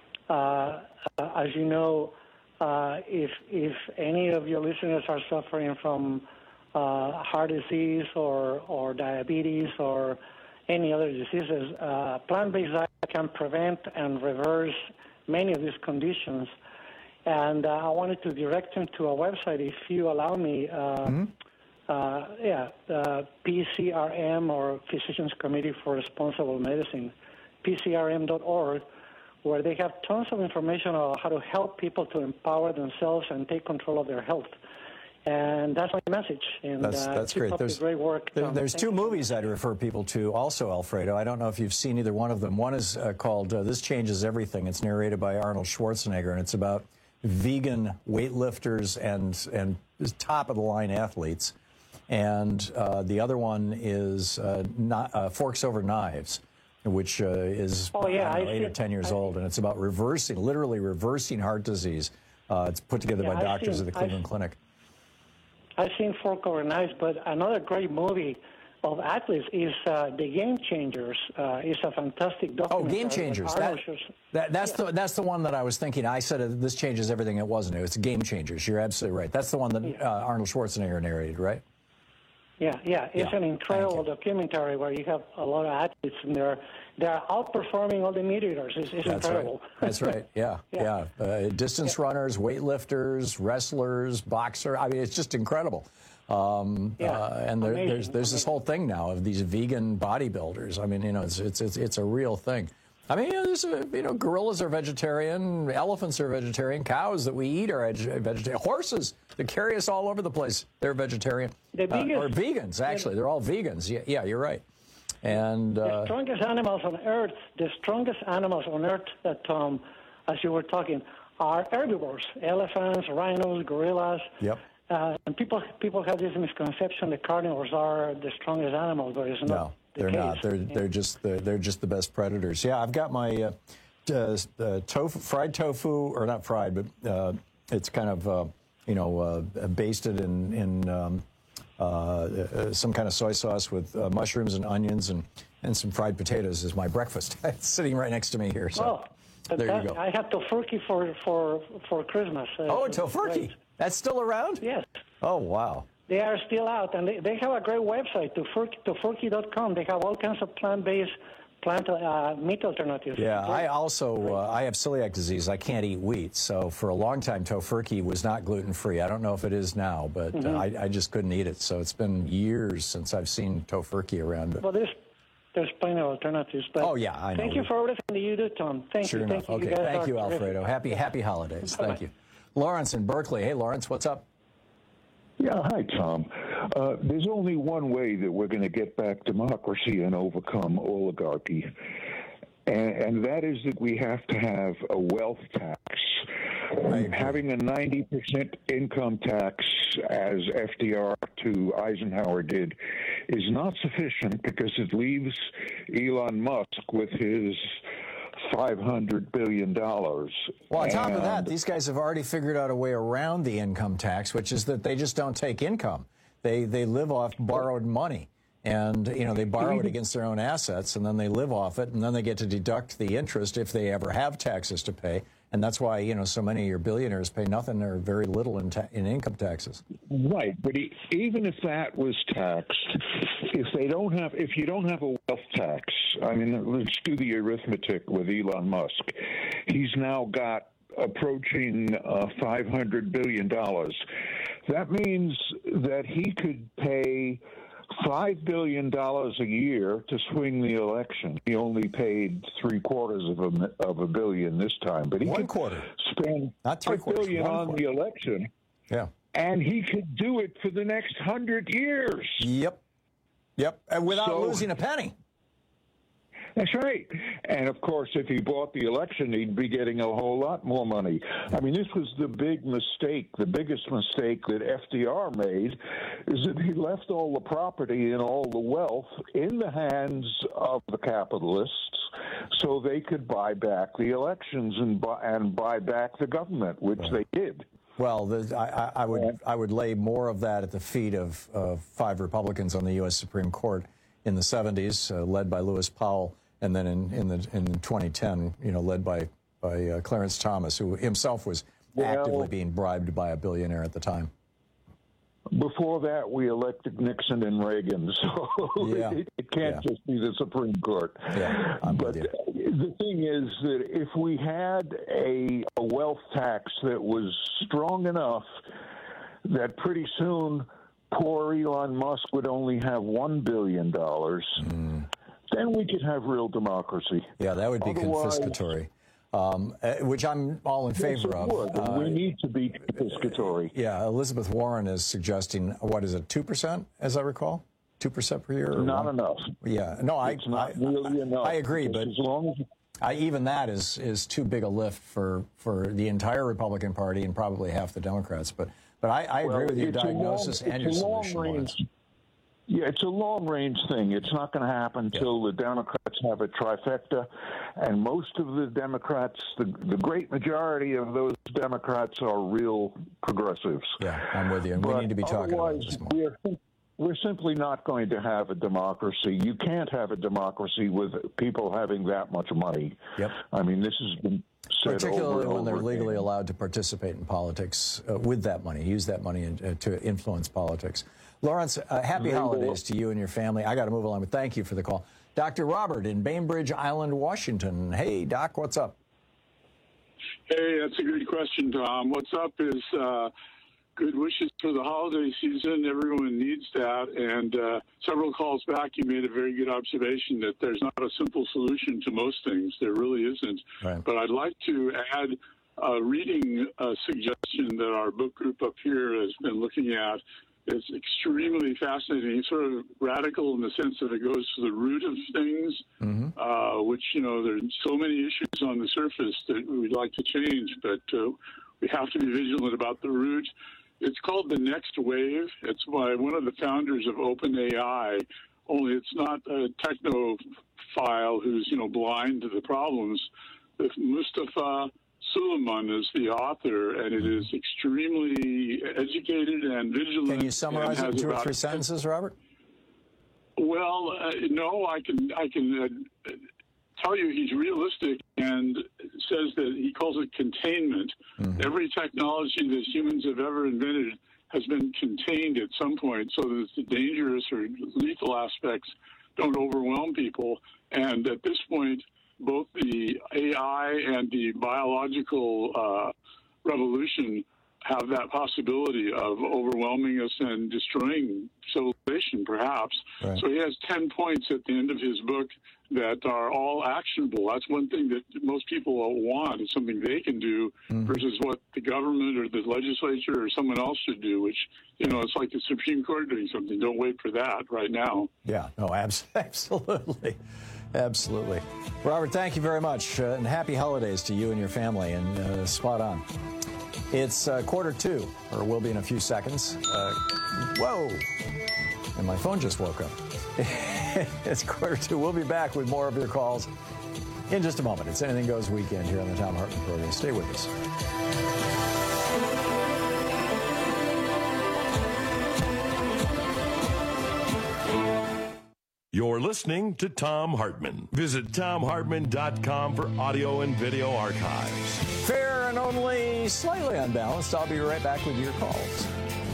S7: Uh, uh, as you know, uh, if if any of your listeners are suffering from uh, heart disease or or diabetes or any other diseases, uh, plant-based diet can prevent and reverse many of these conditions. And uh, I wanted to direct them to a website, if you allow me. Uh, mm-hmm. uh, yeah, uh, P C R M, or Physicians Committee for Responsible Medicine, P C R M dot org, where they have tons of information on how to help people to empower themselves and take control of their health. And that's my message. And
S19: that's,
S7: uh,
S19: that's
S7: keep
S19: great.
S7: up
S19: There's
S7: the great work.
S19: There,
S7: um,
S19: there's two
S7: you.
S19: movies I'd refer people to also, Alfredo. I don't know if you've seen either one of them. One is uh, called uh, This Changes Everything. It's narrated by Arnold Schwarzenegger, and it's about vegan weightlifters and, and top-of-the-line athletes. And uh, the other one is uh, not, uh, Forks Over Knives, which uh, is
S7: oh, yeah,
S19: I don't know,
S7: I
S19: eight
S7: see,
S19: or ten years
S7: I,
S19: old, and it's about reversing, literally reversing heart disease. Uh, it's put together
S7: yeah,
S19: by doctors
S7: seen,
S19: at the Cleveland
S7: I've,
S19: Clinic.
S7: I've seen Fork Over Knives, but another great movie of athletes is uh, The Game Changers. Uh, it's a fantastic
S19: Oh,
S7: documentary.
S19: Game Changers. That, that, that's, yeah. the, that's the one that I was thinking. I said uh, This Changes Everything. It wasn't. It's Game Changers. You're absolutely right. That's the one that uh, Arnold Schwarzenegger narrated, right?
S7: Yeah, yeah. It's
S19: yeah.
S7: an incredible documentary where you have a lot of athletes, and they're they're outperforming all the meat eaters. It's, it's
S19: That's
S7: incredible.
S19: Right. That's right. Yeah, yeah. yeah. Uh, distance yeah. runners, weightlifters, wrestlers, boxer. I mean, it's just incredible. Um,
S7: yeah.
S19: uh, and there, there's there's
S7: Amazing.
S19: this whole thing now of these vegan bodybuilders. I mean, you know, it's it's it's, it's a real thing. I mean, you know, there's a, you know, gorillas are vegetarian, elephants are vegetarian, cows that we eat are vegetarian, horses that carry us all over the place, they're vegetarian.
S7: The vegans,
S19: uh, or vegans, actually. They're all vegans. Yeah, yeah you're right. And uh,
S7: the strongest animals on Earth, the strongest animals on Earth, uh, Tom, as you were talking, are herbivores: elephants, rhinos, gorillas.
S19: Yep.
S7: Uh, and people people have this misconception that carnivores are the strongest animals, but it's not.
S19: No,
S7: the
S19: they're
S7: case.
S19: not. They're they're just the, they're just the best predators. Yeah, I've got my uh, uh, uh, tofu, fried tofu, or not fried, but uh, it's kind of uh, you know uh, basted in in um, uh, uh, some kind of soy sauce with uh, mushrooms and onions and and some fried potatoes is my breakfast. It's sitting right next to me here. So
S7: well,
S19: there
S7: that,
S19: you go.
S7: I had tofurkey for for for Christmas. Uh,
S19: Oh, tofurkey. That's still around?
S7: Yes.
S19: Oh, wow.
S7: They are still out, and they, they have a great website, tofurkey, tofurkey dot com. They have all kinds of plant-based plant uh, meat alternatives.
S19: Yeah, I also uh, I have celiac disease. I can't eat wheat, so for a long time, tofurkey was not gluten-free. I don't know if it is now, but
S7: Mhm.
S19: uh, I, I just couldn't eat it. So it's been years since I've seen tofurkey around. But
S7: Well, there's there's plenty of alternatives. But
S19: Oh, yeah, I know.
S7: Thank you for everything that you do, Tom. Thank
S19: sure
S7: you.
S19: enough.
S7: Thank you.
S19: Okay,
S7: you guys
S19: thank
S7: are
S19: you,
S7: terrific.
S19: Alfredo. Happy happy holidays. Thank you. Lawrence in Berkeley. Hey, Lawrence, what's up?
S9: Yeah, hi, Tom. Uh, there's only one way that we're going to get back democracy and overcome oligarchy, and, and that is that we have to have a wealth tax. Having a ninety percent income tax, as F D R to Eisenhower did, is not sufficient because it leaves Elon Musk with his five hundred billion dollars.
S19: Well, on top of that,
S9: And-
S19: these guys have already figured out a way around the income tax, which is that they just don't take income. They they live off borrowed money. And, you know, they borrow it against their own assets, and then they live off it, and then they get to deduct the interest if they ever have taxes to pay. And that's why, you know, so many of your billionaires pay nothing or very little in, ta- in income taxes.
S9: Right, but e- even if that was taxed, if they don't have, if you don't have a wealth tax, I mean, let's do the arithmetic with Elon Musk. He's now got approaching uh, five hundred billion dollars. That means that he could pay five billion dollars a year to swing the election. He only paid three quarters of a, of a billion this time, but he
S19: One
S9: could
S19: quarter.
S9: spend
S19: Not three
S9: five
S19: quarters,
S9: billion
S19: one
S9: on
S19: quarter.
S9: the election.
S19: Yeah.
S9: And he could do it for the next hundred years.
S19: Yep. Yep. And without
S9: So-
S19: losing a penny.
S9: That's right. And of course, if he bought the election, he'd be getting a whole lot more money. I mean, this was the big mistake. The biggest mistake that F D R made is that he left all the property and all the wealth in the hands of the capitalists so they could buy back the elections and buy, and buy back the government, which they did.
S19: Well, the, I, I I would I would lay more of that at the feet of, of five Republicans on the U S Supreme Court in the seventies, uh, led by Lewis Powell, and then in, in the in twenty ten, you know, led by by uh, Clarence Thomas, who himself was
S9: Well-
S19: actively being bribed by a billionaire at the time.
S9: Before that, we elected Nixon and Reagan, so
S19: Yeah.
S9: it, it can't
S19: Yeah.
S9: just be the Supreme Court.
S19: Yeah, I'm
S9: but
S19: with
S9: the thing is that if we had a, a wealth tax that was strong enough that pretty soon poor Elon Musk would only have one billion dollars,
S19: Mm.
S9: then we could have real democracy.
S19: Yeah, that would be
S9: Otherwise-
S19: confiscatory, um, uh, which I'm all in
S9: Yes,
S19: favor
S9: it
S19: of.
S9: would.
S19: Uh,
S9: we need to be confiscatory.
S19: yeah, Elizabeth Warren is suggesting, what is it, two percent, as I recall? two percent per year? Or
S9: Not
S19: one?
S9: enough.
S19: Yeah, no, I,
S9: It's not
S19: I,
S9: really enough.
S19: I agree, but
S9: As long as
S19: I, even that is is too big a lift for, for the entire Republican Party and probably half the Democrats. But but I, I agree
S9: Well,
S19: with your
S9: it's a
S19: diagnosis
S9: long-
S19: and
S9: it's
S19: your
S9: a long
S19: solution.
S9: range-
S19: Lawrence.
S9: Yeah, it's a long-range thing. It's not going to happen until the Democrats have a trifecta, and most of the Democrats, the, the great majority of those Democrats are real progressives.
S19: Yeah, I'm with you. And we
S9: But
S19: need to be talking about
S9: otherwise,
S19: this more.
S9: We're, we're simply not going to have a democracy. You can't have a democracy with people having that much money.
S19: Yep.
S9: I mean, this has been said
S19: Particularly
S9: over and
S19: when
S9: over
S19: they're
S9: again.
S19: legally allowed to participate in politics uh, with that money, use that money in, uh, to influence politics. Lawrence, uh, happy
S9: They will.
S19: holidays to you and your family. I got to move along, but thank you for the call. Doctor Robert in Bainbridge Island, Washington. Hey, Doc, what's up?
S18: Hey, that's a good question, Tom. What's up is uh,
S10: good wishes for the holiday season. Everyone needs that. And uh, several calls back, you made a very good observation that there's not a simple solution to most things. There really isn't.
S19: Right.
S10: But I'd like to add a reading uh, suggestion that our book group up here has been looking at. It's extremely fascinating. It's sort of radical in the sense that it goes to the root of things,
S19: mm-hmm.
S10: uh, which, you know, there's so many issues on the surface that we'd like to change, but uh, we have to be vigilant about the root. It's called The Next Wave. It's by one of the founders of OpenAI, only it's not a technophile who's, you know, blind to the problems. If Mustafa Suleiman is the author, and it is extremely educated and vigilant.
S19: Can you summarize it in two or three
S10: about,
S19: sentences, Robert?
S10: Well, uh, no, I can I can uh, tell you he's realistic and says that he calls it containment. Mm-hmm. Every technology that humans have ever invented has been contained at some point so that the dangerous or lethal aspects don't overwhelm people. And at this point, both the A I and the biological uh, revolution have that possibility of overwhelming us and destroying civilization, perhaps. Right. So he has ten points at the end of his book that are all actionable. That's one thing that most people want, is something they can do mm-hmm. versus what the government or the legislature or someone else should do, which, you know, it's like the Supreme Court doing something. Don't wait for that right now.
S19: Yeah, no, abs- absolutely. Absolutely. Robert, thank you very much, uh, and happy holidays to you and your family, and uh, spot on. It's uh, quarter two, or will be in a few seconds. Uh, whoa! And my phone just woke up. It's quarter two. We'll be back with more of your calls in just a moment. It's Anything Goes Weekend here on the Thom Hartmann Program. Stay with us.
S18: You're listening to Thom Hartmann. Visit thom hartmann dot com for audio and video archives.
S19: Fair and only slightly unbalanced. I'll be right back with your calls.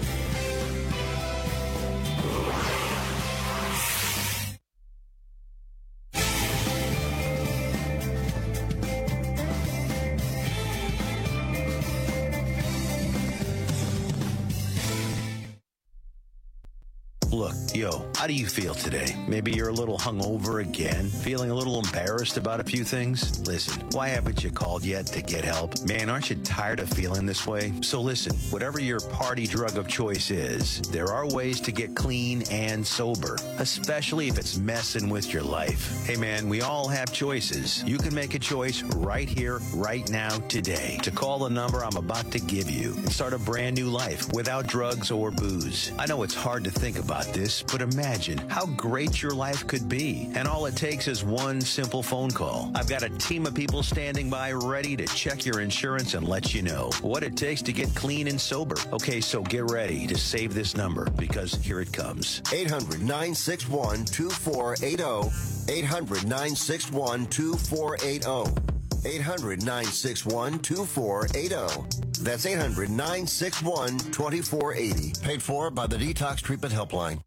S23: Look, yo, how do you feel today? Maybe you're a little hungover again, feeling a little embarrassed about a few things? Listen, why haven't you called yet to get help? Man, aren't you tired of feeling this way? So listen, whatever your party drug of choice is, there are ways to get clean and sober, especially if it's messing with your life. Hey man, we all have choices. You can make a choice right here, right now, today, to call the number I'm about to give you and start a brand new life without drugs or booze. I know it's hard to think about this, but imagine how great your life could be. And all it takes is one simple phone call. I've got a team of people standing by ready to check your insurance and let you know what it takes to get clean and sober. Okay, so get ready to save this number, because here it comes.
S12: eight hundred, nine six one, two four eight zero. eight hundred, nine six one, two four eight zero. eight hundred, nine six one, two four eight zero. That's eight hundred, nine six one, two four eight zero. Paid for by the Detox Treatment Helpline.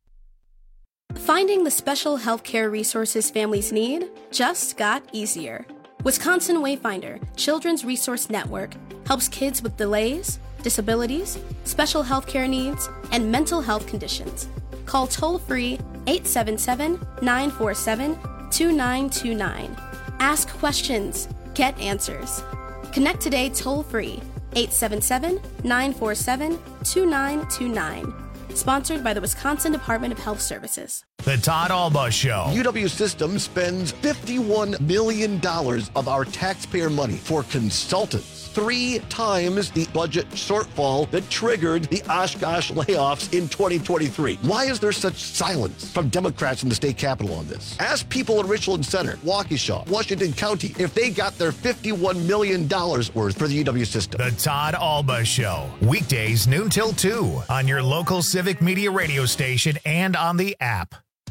S24: Finding the special healthcare resources families need just got easier. Wisconsin Wayfinder Children's Resource Network helps kids with delays, disabilities, special healthcare needs, and mental health conditions. Call toll-free eight seven seven, nine four seven, two nine two nine. Ask questions. Get answers. Connect today toll-free eight seven seven, nine four seven, two nine two nine. Sponsored by the Wisconsin Department of Health Services.
S1: The Todd Alba Show.
S4: U W Systems spends fifty-one million dollars of our taxpayer money for consultants. Three times the budget shortfall that triggered the Oshkosh layoffs in twenty twenty-three. Why is there such silence from Democrats in the state capitol on this? Ask people in Richland Center, Waukesha, Washington County, if they got their fifty-one million dollars worth for the U W system.
S1: The Todd Alba Show. Weekdays noon till two on your local Civic Media radio station and on the app.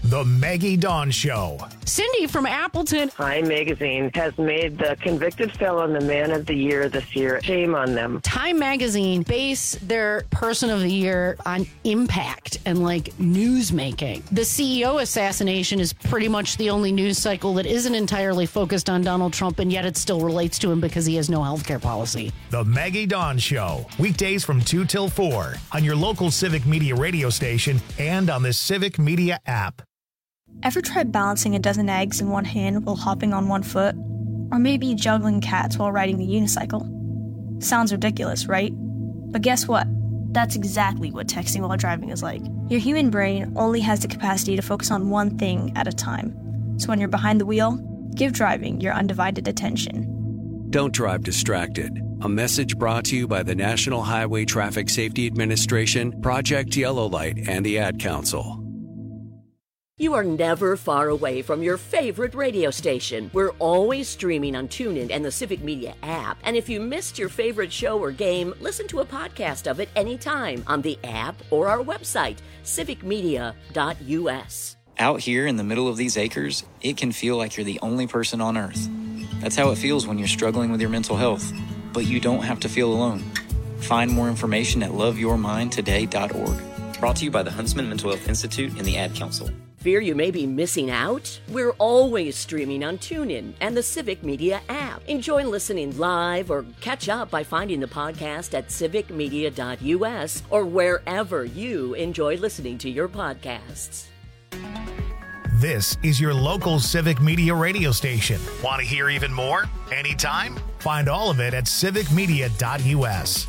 S1: The Maggie Dawn Show.
S8: Cindy from Appleton.
S11: Time Magazine has made the convicted felon the man of the year this year. Shame on them.
S8: Time Magazine base their person of the year on impact and like news making. The C E O assassination is pretty much the only news cycle that isn't entirely focused on Donald Trump, and yet it still relates to him because he has no health care policy.
S1: The Maggie Dawn Show. Weekdays from two till four on your local Civic Media radio station and on the Civic Media app.
S13: Ever tried balancing a dozen eggs in one hand while hopping on one foot? Or maybe juggling cats while riding a unicycle? Sounds ridiculous, right? But guess what? That's exactly what texting while driving is like. Your human brain only has the capacity to focus on one thing at a time. So when you're behind the wheel, give driving your undivided attention.
S15: Don't drive distracted. A message brought to you by the National Highway Traffic Safety Administration, Project Yellow Light, and the Ad Council.
S25: You are never far away from your favorite radio station. We're always streaming on TuneIn and the Civic Media app. And if you missed your favorite show or game, listen to a podcast of it anytime on the app or our website, civic media dot u s.
S26: Out here in the middle of these acres, it can feel like you're the only person on Earth. That's how it feels when you're struggling with your mental health. But you don't have to feel alone. Find more information at love your mind today dot org. Brought to you by the Huntsman Mental Health Institute and the Ad Council.
S25: Fear you may be missing out? We're always streaming on TuneIn and the Civic Media app. Enjoy listening live or catch up by finding the podcast at civic media dot u s or wherever you enjoy listening to your podcasts.
S1: This is your local Civic Media radio station. Want to hear even more? Anytime? Find all of it at civic media dot u s.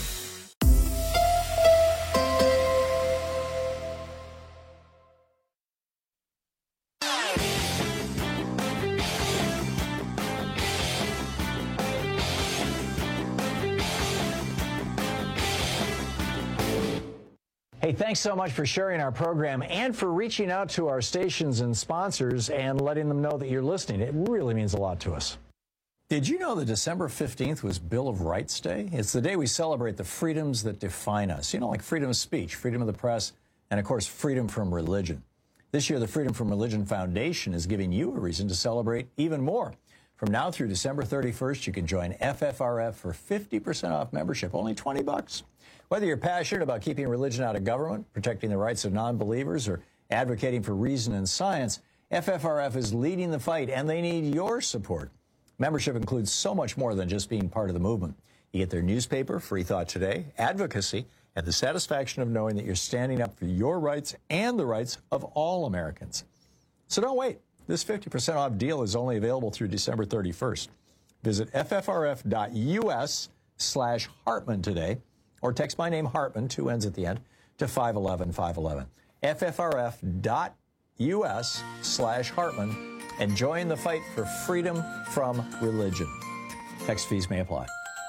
S19: Hey, thanks so much for sharing our program and for reaching out to our stations and sponsors and letting them know that you're listening. It really means a lot to us. Did you know that December fifteenth was Bill of Rights Day? It's the day we celebrate the freedoms that define us. You know, like freedom of speech, freedom of the press, and, of course, freedom from religion. This year, the Freedom from Religion Foundation is giving you a reason to celebrate even more. From now through December thirty-first, you can join F F R F for fifty percent off membership, only twenty bucks. Whether you're passionate about keeping religion out of government, protecting the rights of non-believers, or advocating for reason and science, F F R F is leading the fight, and they need your support. Membership includes so much more than just being part of the movement. You get their newspaper, Free Thought Today, advocacy, and the satisfaction of knowing that you're standing up for your rights and the rights of all Americans. So don't wait. This fifty percent off deal is only available through December thirty-first. Visit F F R F dot U S slash Hartman today, or text my name, Hartman, two N's at the end, to five one one five one one. F F R F dot U S slash Hartman, and join the fight for freedom from religion. Text fees may apply.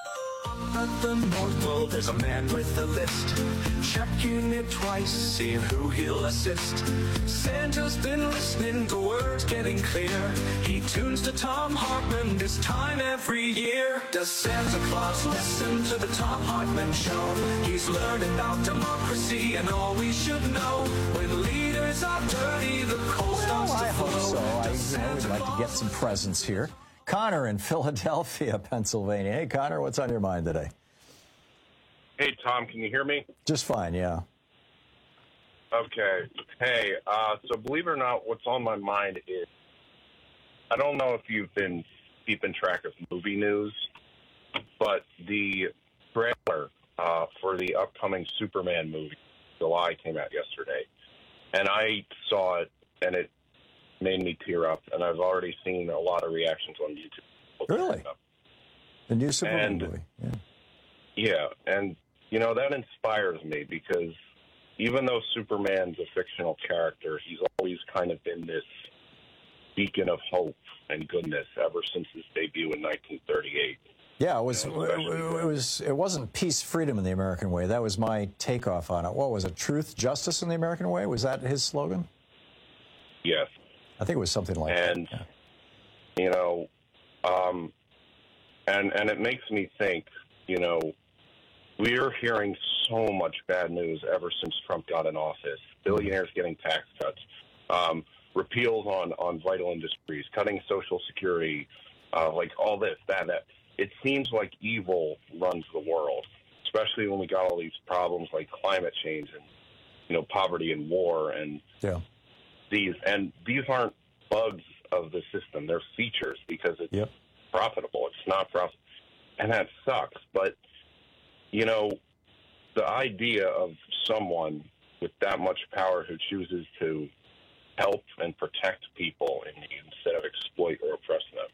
S27: At the North Pole, there's a man with a list, checking it twice, seeing who he'll assist. Santa's been listening to words getting clear. He tunes to Thom Hartmann this time every year. Does Santa Claus listen to the Thom Hartmann Show? He's learning about democracy and all we should know. When leaders are dirty, the coal starts to
S19: I hope
S27: flow.
S19: so. I you know, would like to get some presents here. Connor in Philadelphia, Pennsylvania. Hey, Connor, what's on your mind today?
S28: Hey, Tom, can you hear me?
S19: Just fine, yeah.
S28: Okay. Hey, uh, so believe it or not, what's on my mind is, I don't know if you've been keeping track of movie news, but the trailer uh, for the upcoming Superman movie, July, came out yesterday. And I saw it, and it made me tear up, and I've already seen a lot of reactions on YouTube.
S19: Really? The new Superman
S28: And-
S19: movie. Yeah.
S28: Yeah, and, you know, that inspires me because even though Superman's a fictional character, he's always kind of been this beacon of hope and goodness ever since his debut in nineteen thirty-eight.
S19: Yeah, it was.
S28: You know,
S19: It, it was. It wasn't peace, freedom in the American way. That was my takeoff on it. What was it? Truth, justice in the American way. Was that his slogan?
S28: Yes.
S19: I think it was something like
S28: and,
S19: that. Yeah.
S28: you know, um, and and it makes me think, you know, we're hearing so much bad news ever since Trump got in office. Billionaires getting tax cuts, um, repeals on, on vital industries, cutting Social Security, uh, like all this, that, that. It seems like evil runs the world, especially when we got all these problems like climate change and, you know, poverty and war and
S19: yeah.
S28: these. And these aren't bugs of the system. They're features because it's
S19: yep.
S28: profitable. It's not profitable. And that sucks. But, you know, the idea of someone with that much power who chooses to help and protect people in need instead of exploit or oppress them,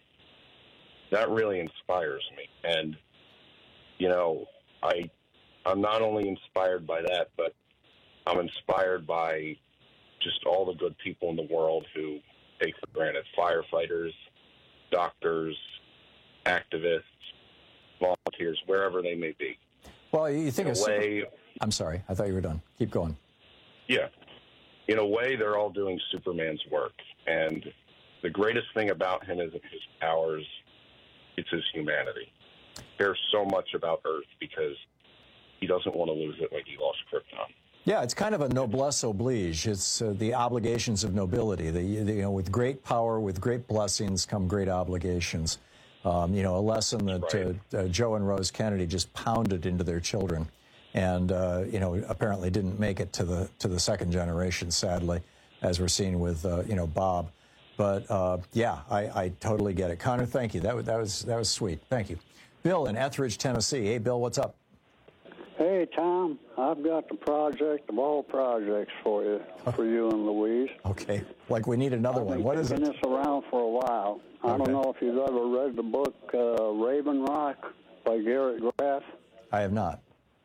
S28: that really inspires me. And, you know, I, I'm not only inspired by that, but I'm inspired by just all the good people in the world who take for granted. Firefighters, doctors, activists, volunteers, wherever they may be.
S19: Well, you think
S28: in
S19: of...
S28: a way,
S19: I'm sorry. I thought you were done. Keep going.
S28: Yeah. In a way, they're all doing Superman's work. And the greatest thing about him isn't his powers. It's his humanity. He cares so much about Earth because he doesn't want to lose it like he lost Krypton.
S19: Yeah, it's kind of a noblesse oblige. It's uh, the obligations of nobility. The, the, you know, with great power, with great blessings, come great obligations. Um, you know, a lesson that right. uh, uh, Joe and Rose Kennedy just pounded into their children, and uh, you know, apparently didn't make it to the to the second generation, sadly, as we're seeing with uh, you know Bob. But uh, yeah, I, I totally get it. Connor, thank you. That was that was that was sweet. Thank you. Bill in Etheridge, Tennessee. Hey, Bill, what's up?
S2: Hey, Tom. I've got the project of all projects for you, for you and Louise.
S19: Okay. Like we need another one. What is it?
S2: I've been kicking this around for a while. I
S19: Okay.
S2: don't know if you've ever read the book uh, Raven Rock by Garrett Graff.
S19: I have not.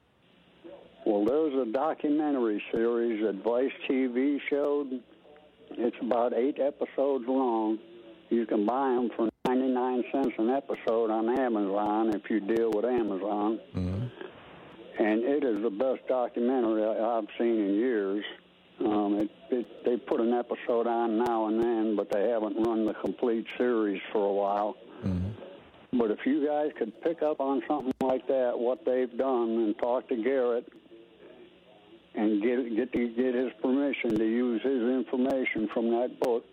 S2: Well, there's a documentary series that Vice T V showed. It's about eight episodes long. You can buy them for ninety-nine cents an episode on Amazon if you deal with Amazon.
S19: Mm-hmm.
S2: And it is the best documentary I've seen in years. Um, it, it, they put an episode on now and then, but they haven't run the complete series for a while.
S19: Mm-hmm.
S2: But if you guys could pick up on something like that, what they've done, and talk to Garrett and get get to get his permission to use his information from that book,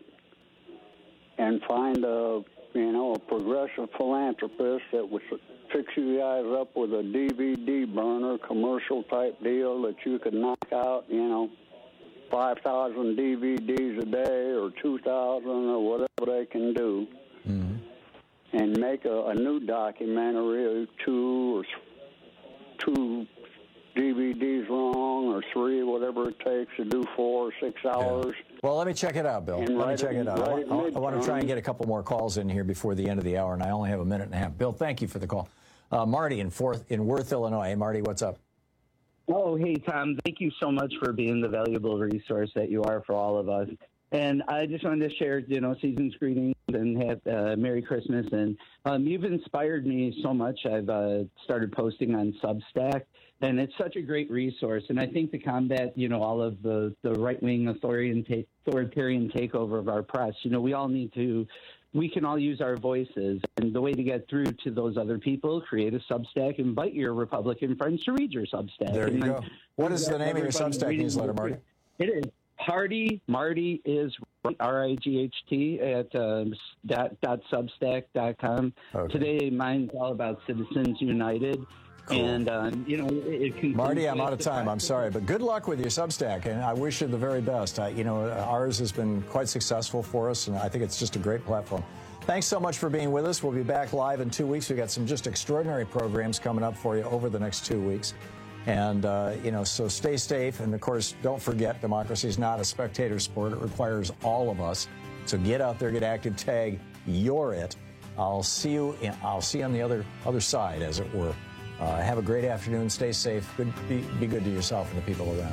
S2: and find a you know a progressive philanthropist that would fix you guys up with a D V D burner commercial type deal that you could knock out, you know, five thousand D V Ds a day or two thousand or whatever they can do,
S19: mm-hmm.
S2: and make a, a new documentary, two or two D V Ds long or three, whatever it takes to do four or six hours.
S19: Yeah. Well, let me check it out, Bill.
S2: And
S19: Let me
S2: right
S19: check
S2: at-
S19: it out. I,
S2: right at
S19: want- I want to try and
S2: midterm.
S19: get a couple more calls in here before the end of the hour, and I only have a minute and a half. Bill, thank you for the call. Uh, Marty in Forth in Worth, Illinois. Hey, Marty, what's up?
S3: Oh, hey, Tom. Thank you so much for being the valuable resource that you are for all of us. And I just wanted to share, you know, season's greetings and have uh, Merry Christmas. And um, you've inspired me so much. I've uh, started posting on Substack, and it's such a great resource. And I think to combat, you know, all of the, the right-wing authoritarian, ta- authoritarian takeover of our press, you know, we all need to we can all use our voices. And the way to get through to those other people, create a Substack, invite your Republican friends to read your Substack.
S19: There you
S3: and
S19: go. What is the name of your
S3: everybody
S19: Substack
S3: reading
S19: newsletter,
S3: the-
S19: Marty?
S3: It is Party Marty is right, R I G H T at uh, dot, dot substack dot com.
S19: Okay.
S3: Today, mine's all about Citizens United.
S19: Cool.
S3: And, um, you know, it, it can.
S19: Marty, I'm out of time. I'm sorry, but good luck with your Substack, and I wish you the very best. I, you know, ours has been quite successful for us, and I think it's just a great platform. Thanks so much for being with us. We'll be back live in two weeks. We've got some just extraordinary programs coming up for you over the next two weeks. And, uh, you know, so stay safe. And, of course, don't forget, democracy is not a spectator sport. It requires all of us. So get out there, get active, tag, you're it. I'll see you, in, I'll see you on the other, other side, as it were. Uh, have a great afternoon. Stay safe. Good, be, be good to yourself and the people around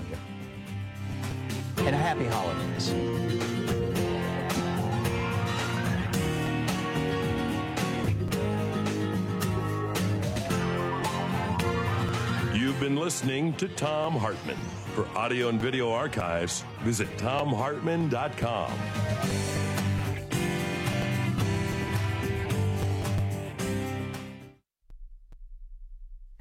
S19: you. And happy holidays.
S18: You've been listening to Tom Hartman. For audio and video archives, visit tom hartman dot com.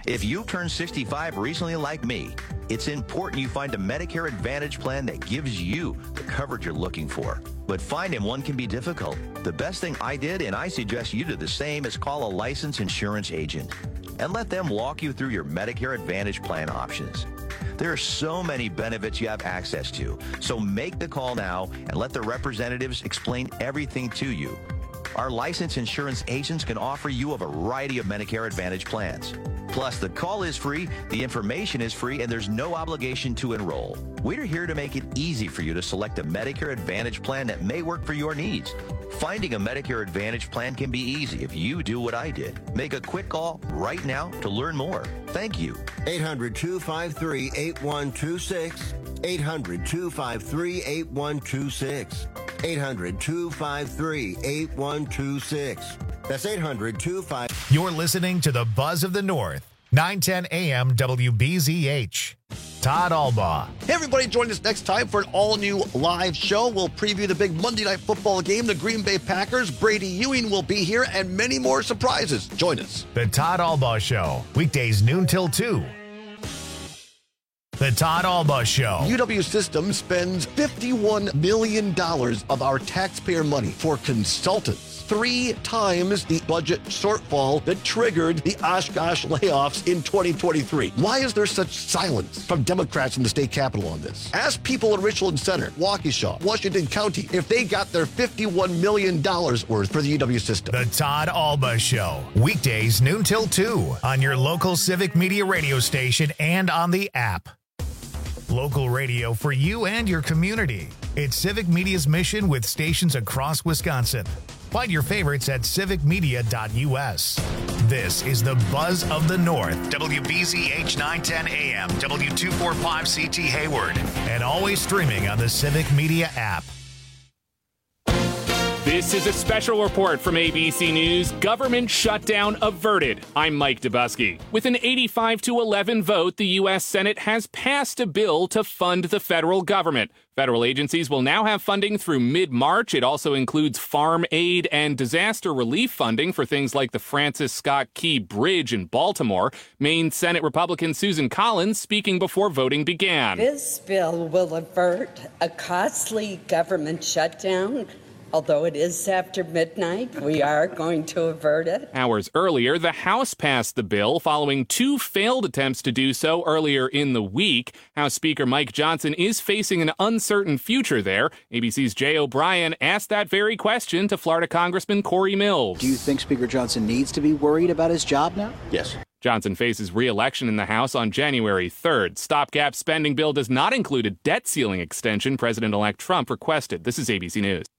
S5: If you turned sixty-five recently like me, it's important you find a Medicare Advantage plan that gives you the coverage you're looking for. But finding one can be difficult. The best thing I did, and I suggest you do the same, is call a licensed insurance agent and let them walk you through your Medicare Advantage plan options. There are so many benefits you have access to, so make the call now and let the representatives explain everything to you. Our licensed insurance agents can offer you a variety of Medicare Advantage plans. Plus, the call is free, the information is free, and there's no obligation to enroll. We're here to make it easy for you to select a Medicare Advantage plan that may work for your needs. Finding a Medicare Advantage plan can be easy if you do what I did. Make a quick call right now to learn more. Thank you.
S12: eight hundred, two five three, eight one two six. eight hundred, two five three, eight one two six. eight hundred, two five three, eight one two six. That's eight hundred, two five three.
S1: You're listening to the Buzz of the North, nine ten A M W B Z H. Todd Albaugh.
S4: Hey, everybody, join us next time for an all-new live show. We'll preview the big Monday Night Football game, the Green Bay Packers. Brady Ewing will be here, and many more surprises. Join us.
S1: The Todd Albaugh Show, weekdays noon till two. The Todd Albaugh Show.
S4: U W Systems spends fifty-one million dollars of our taxpayer money for consultants. Three times the budget shortfall that triggered the Oshkosh layoffs in twenty twenty-three. Why is there such silence from Democrats in the state capitol on this? Ask people in Richland Center, Waukesha, Washington County, if they got their fifty-one million dollars worth for the U W system.
S1: The Todd Albaugh Show, weekdays noon till two on your local Civic Media radio station and on the app. Local radio for you and your community. It's Civic Media's mission with stations across Wisconsin. Find your favorites at civic media dot U S. This is the Buzz of the North, W B Z H nine ten A M, W two forty-five C T Hayward, and always streaming on the Civic Media app.
S6: This is a special report from A B C News. Government shutdown averted. I'm Mike Dubusky. With an eighty-five to eleven vote, the U S Senate has passed a bill to fund the federal government. Federal agencies will now have funding through mid-March. It also includes farm aid and disaster relief funding for things like the Francis Scott Key Bridge in Baltimore. Maine Senate Republican Susan Collins speaking before voting began.
S14: This bill will avert a costly government shutdown. Although it is after midnight, we are going to avert it.
S6: Hours earlier, the House passed the bill following two failed attempts to do so earlier in the week. House Speaker Mike Johnson is facing an uncertain future there. A B C's Jay O'Brien asked that very question to Florida Congressman Corey Mills.
S16: Do you think Speaker Johnson needs to be worried about his job now? Yes.
S6: Johnson faces re-election in the House on January third. Stopgap spending bill does not include a debt ceiling extension President-elect Trump requested. This is A B C News.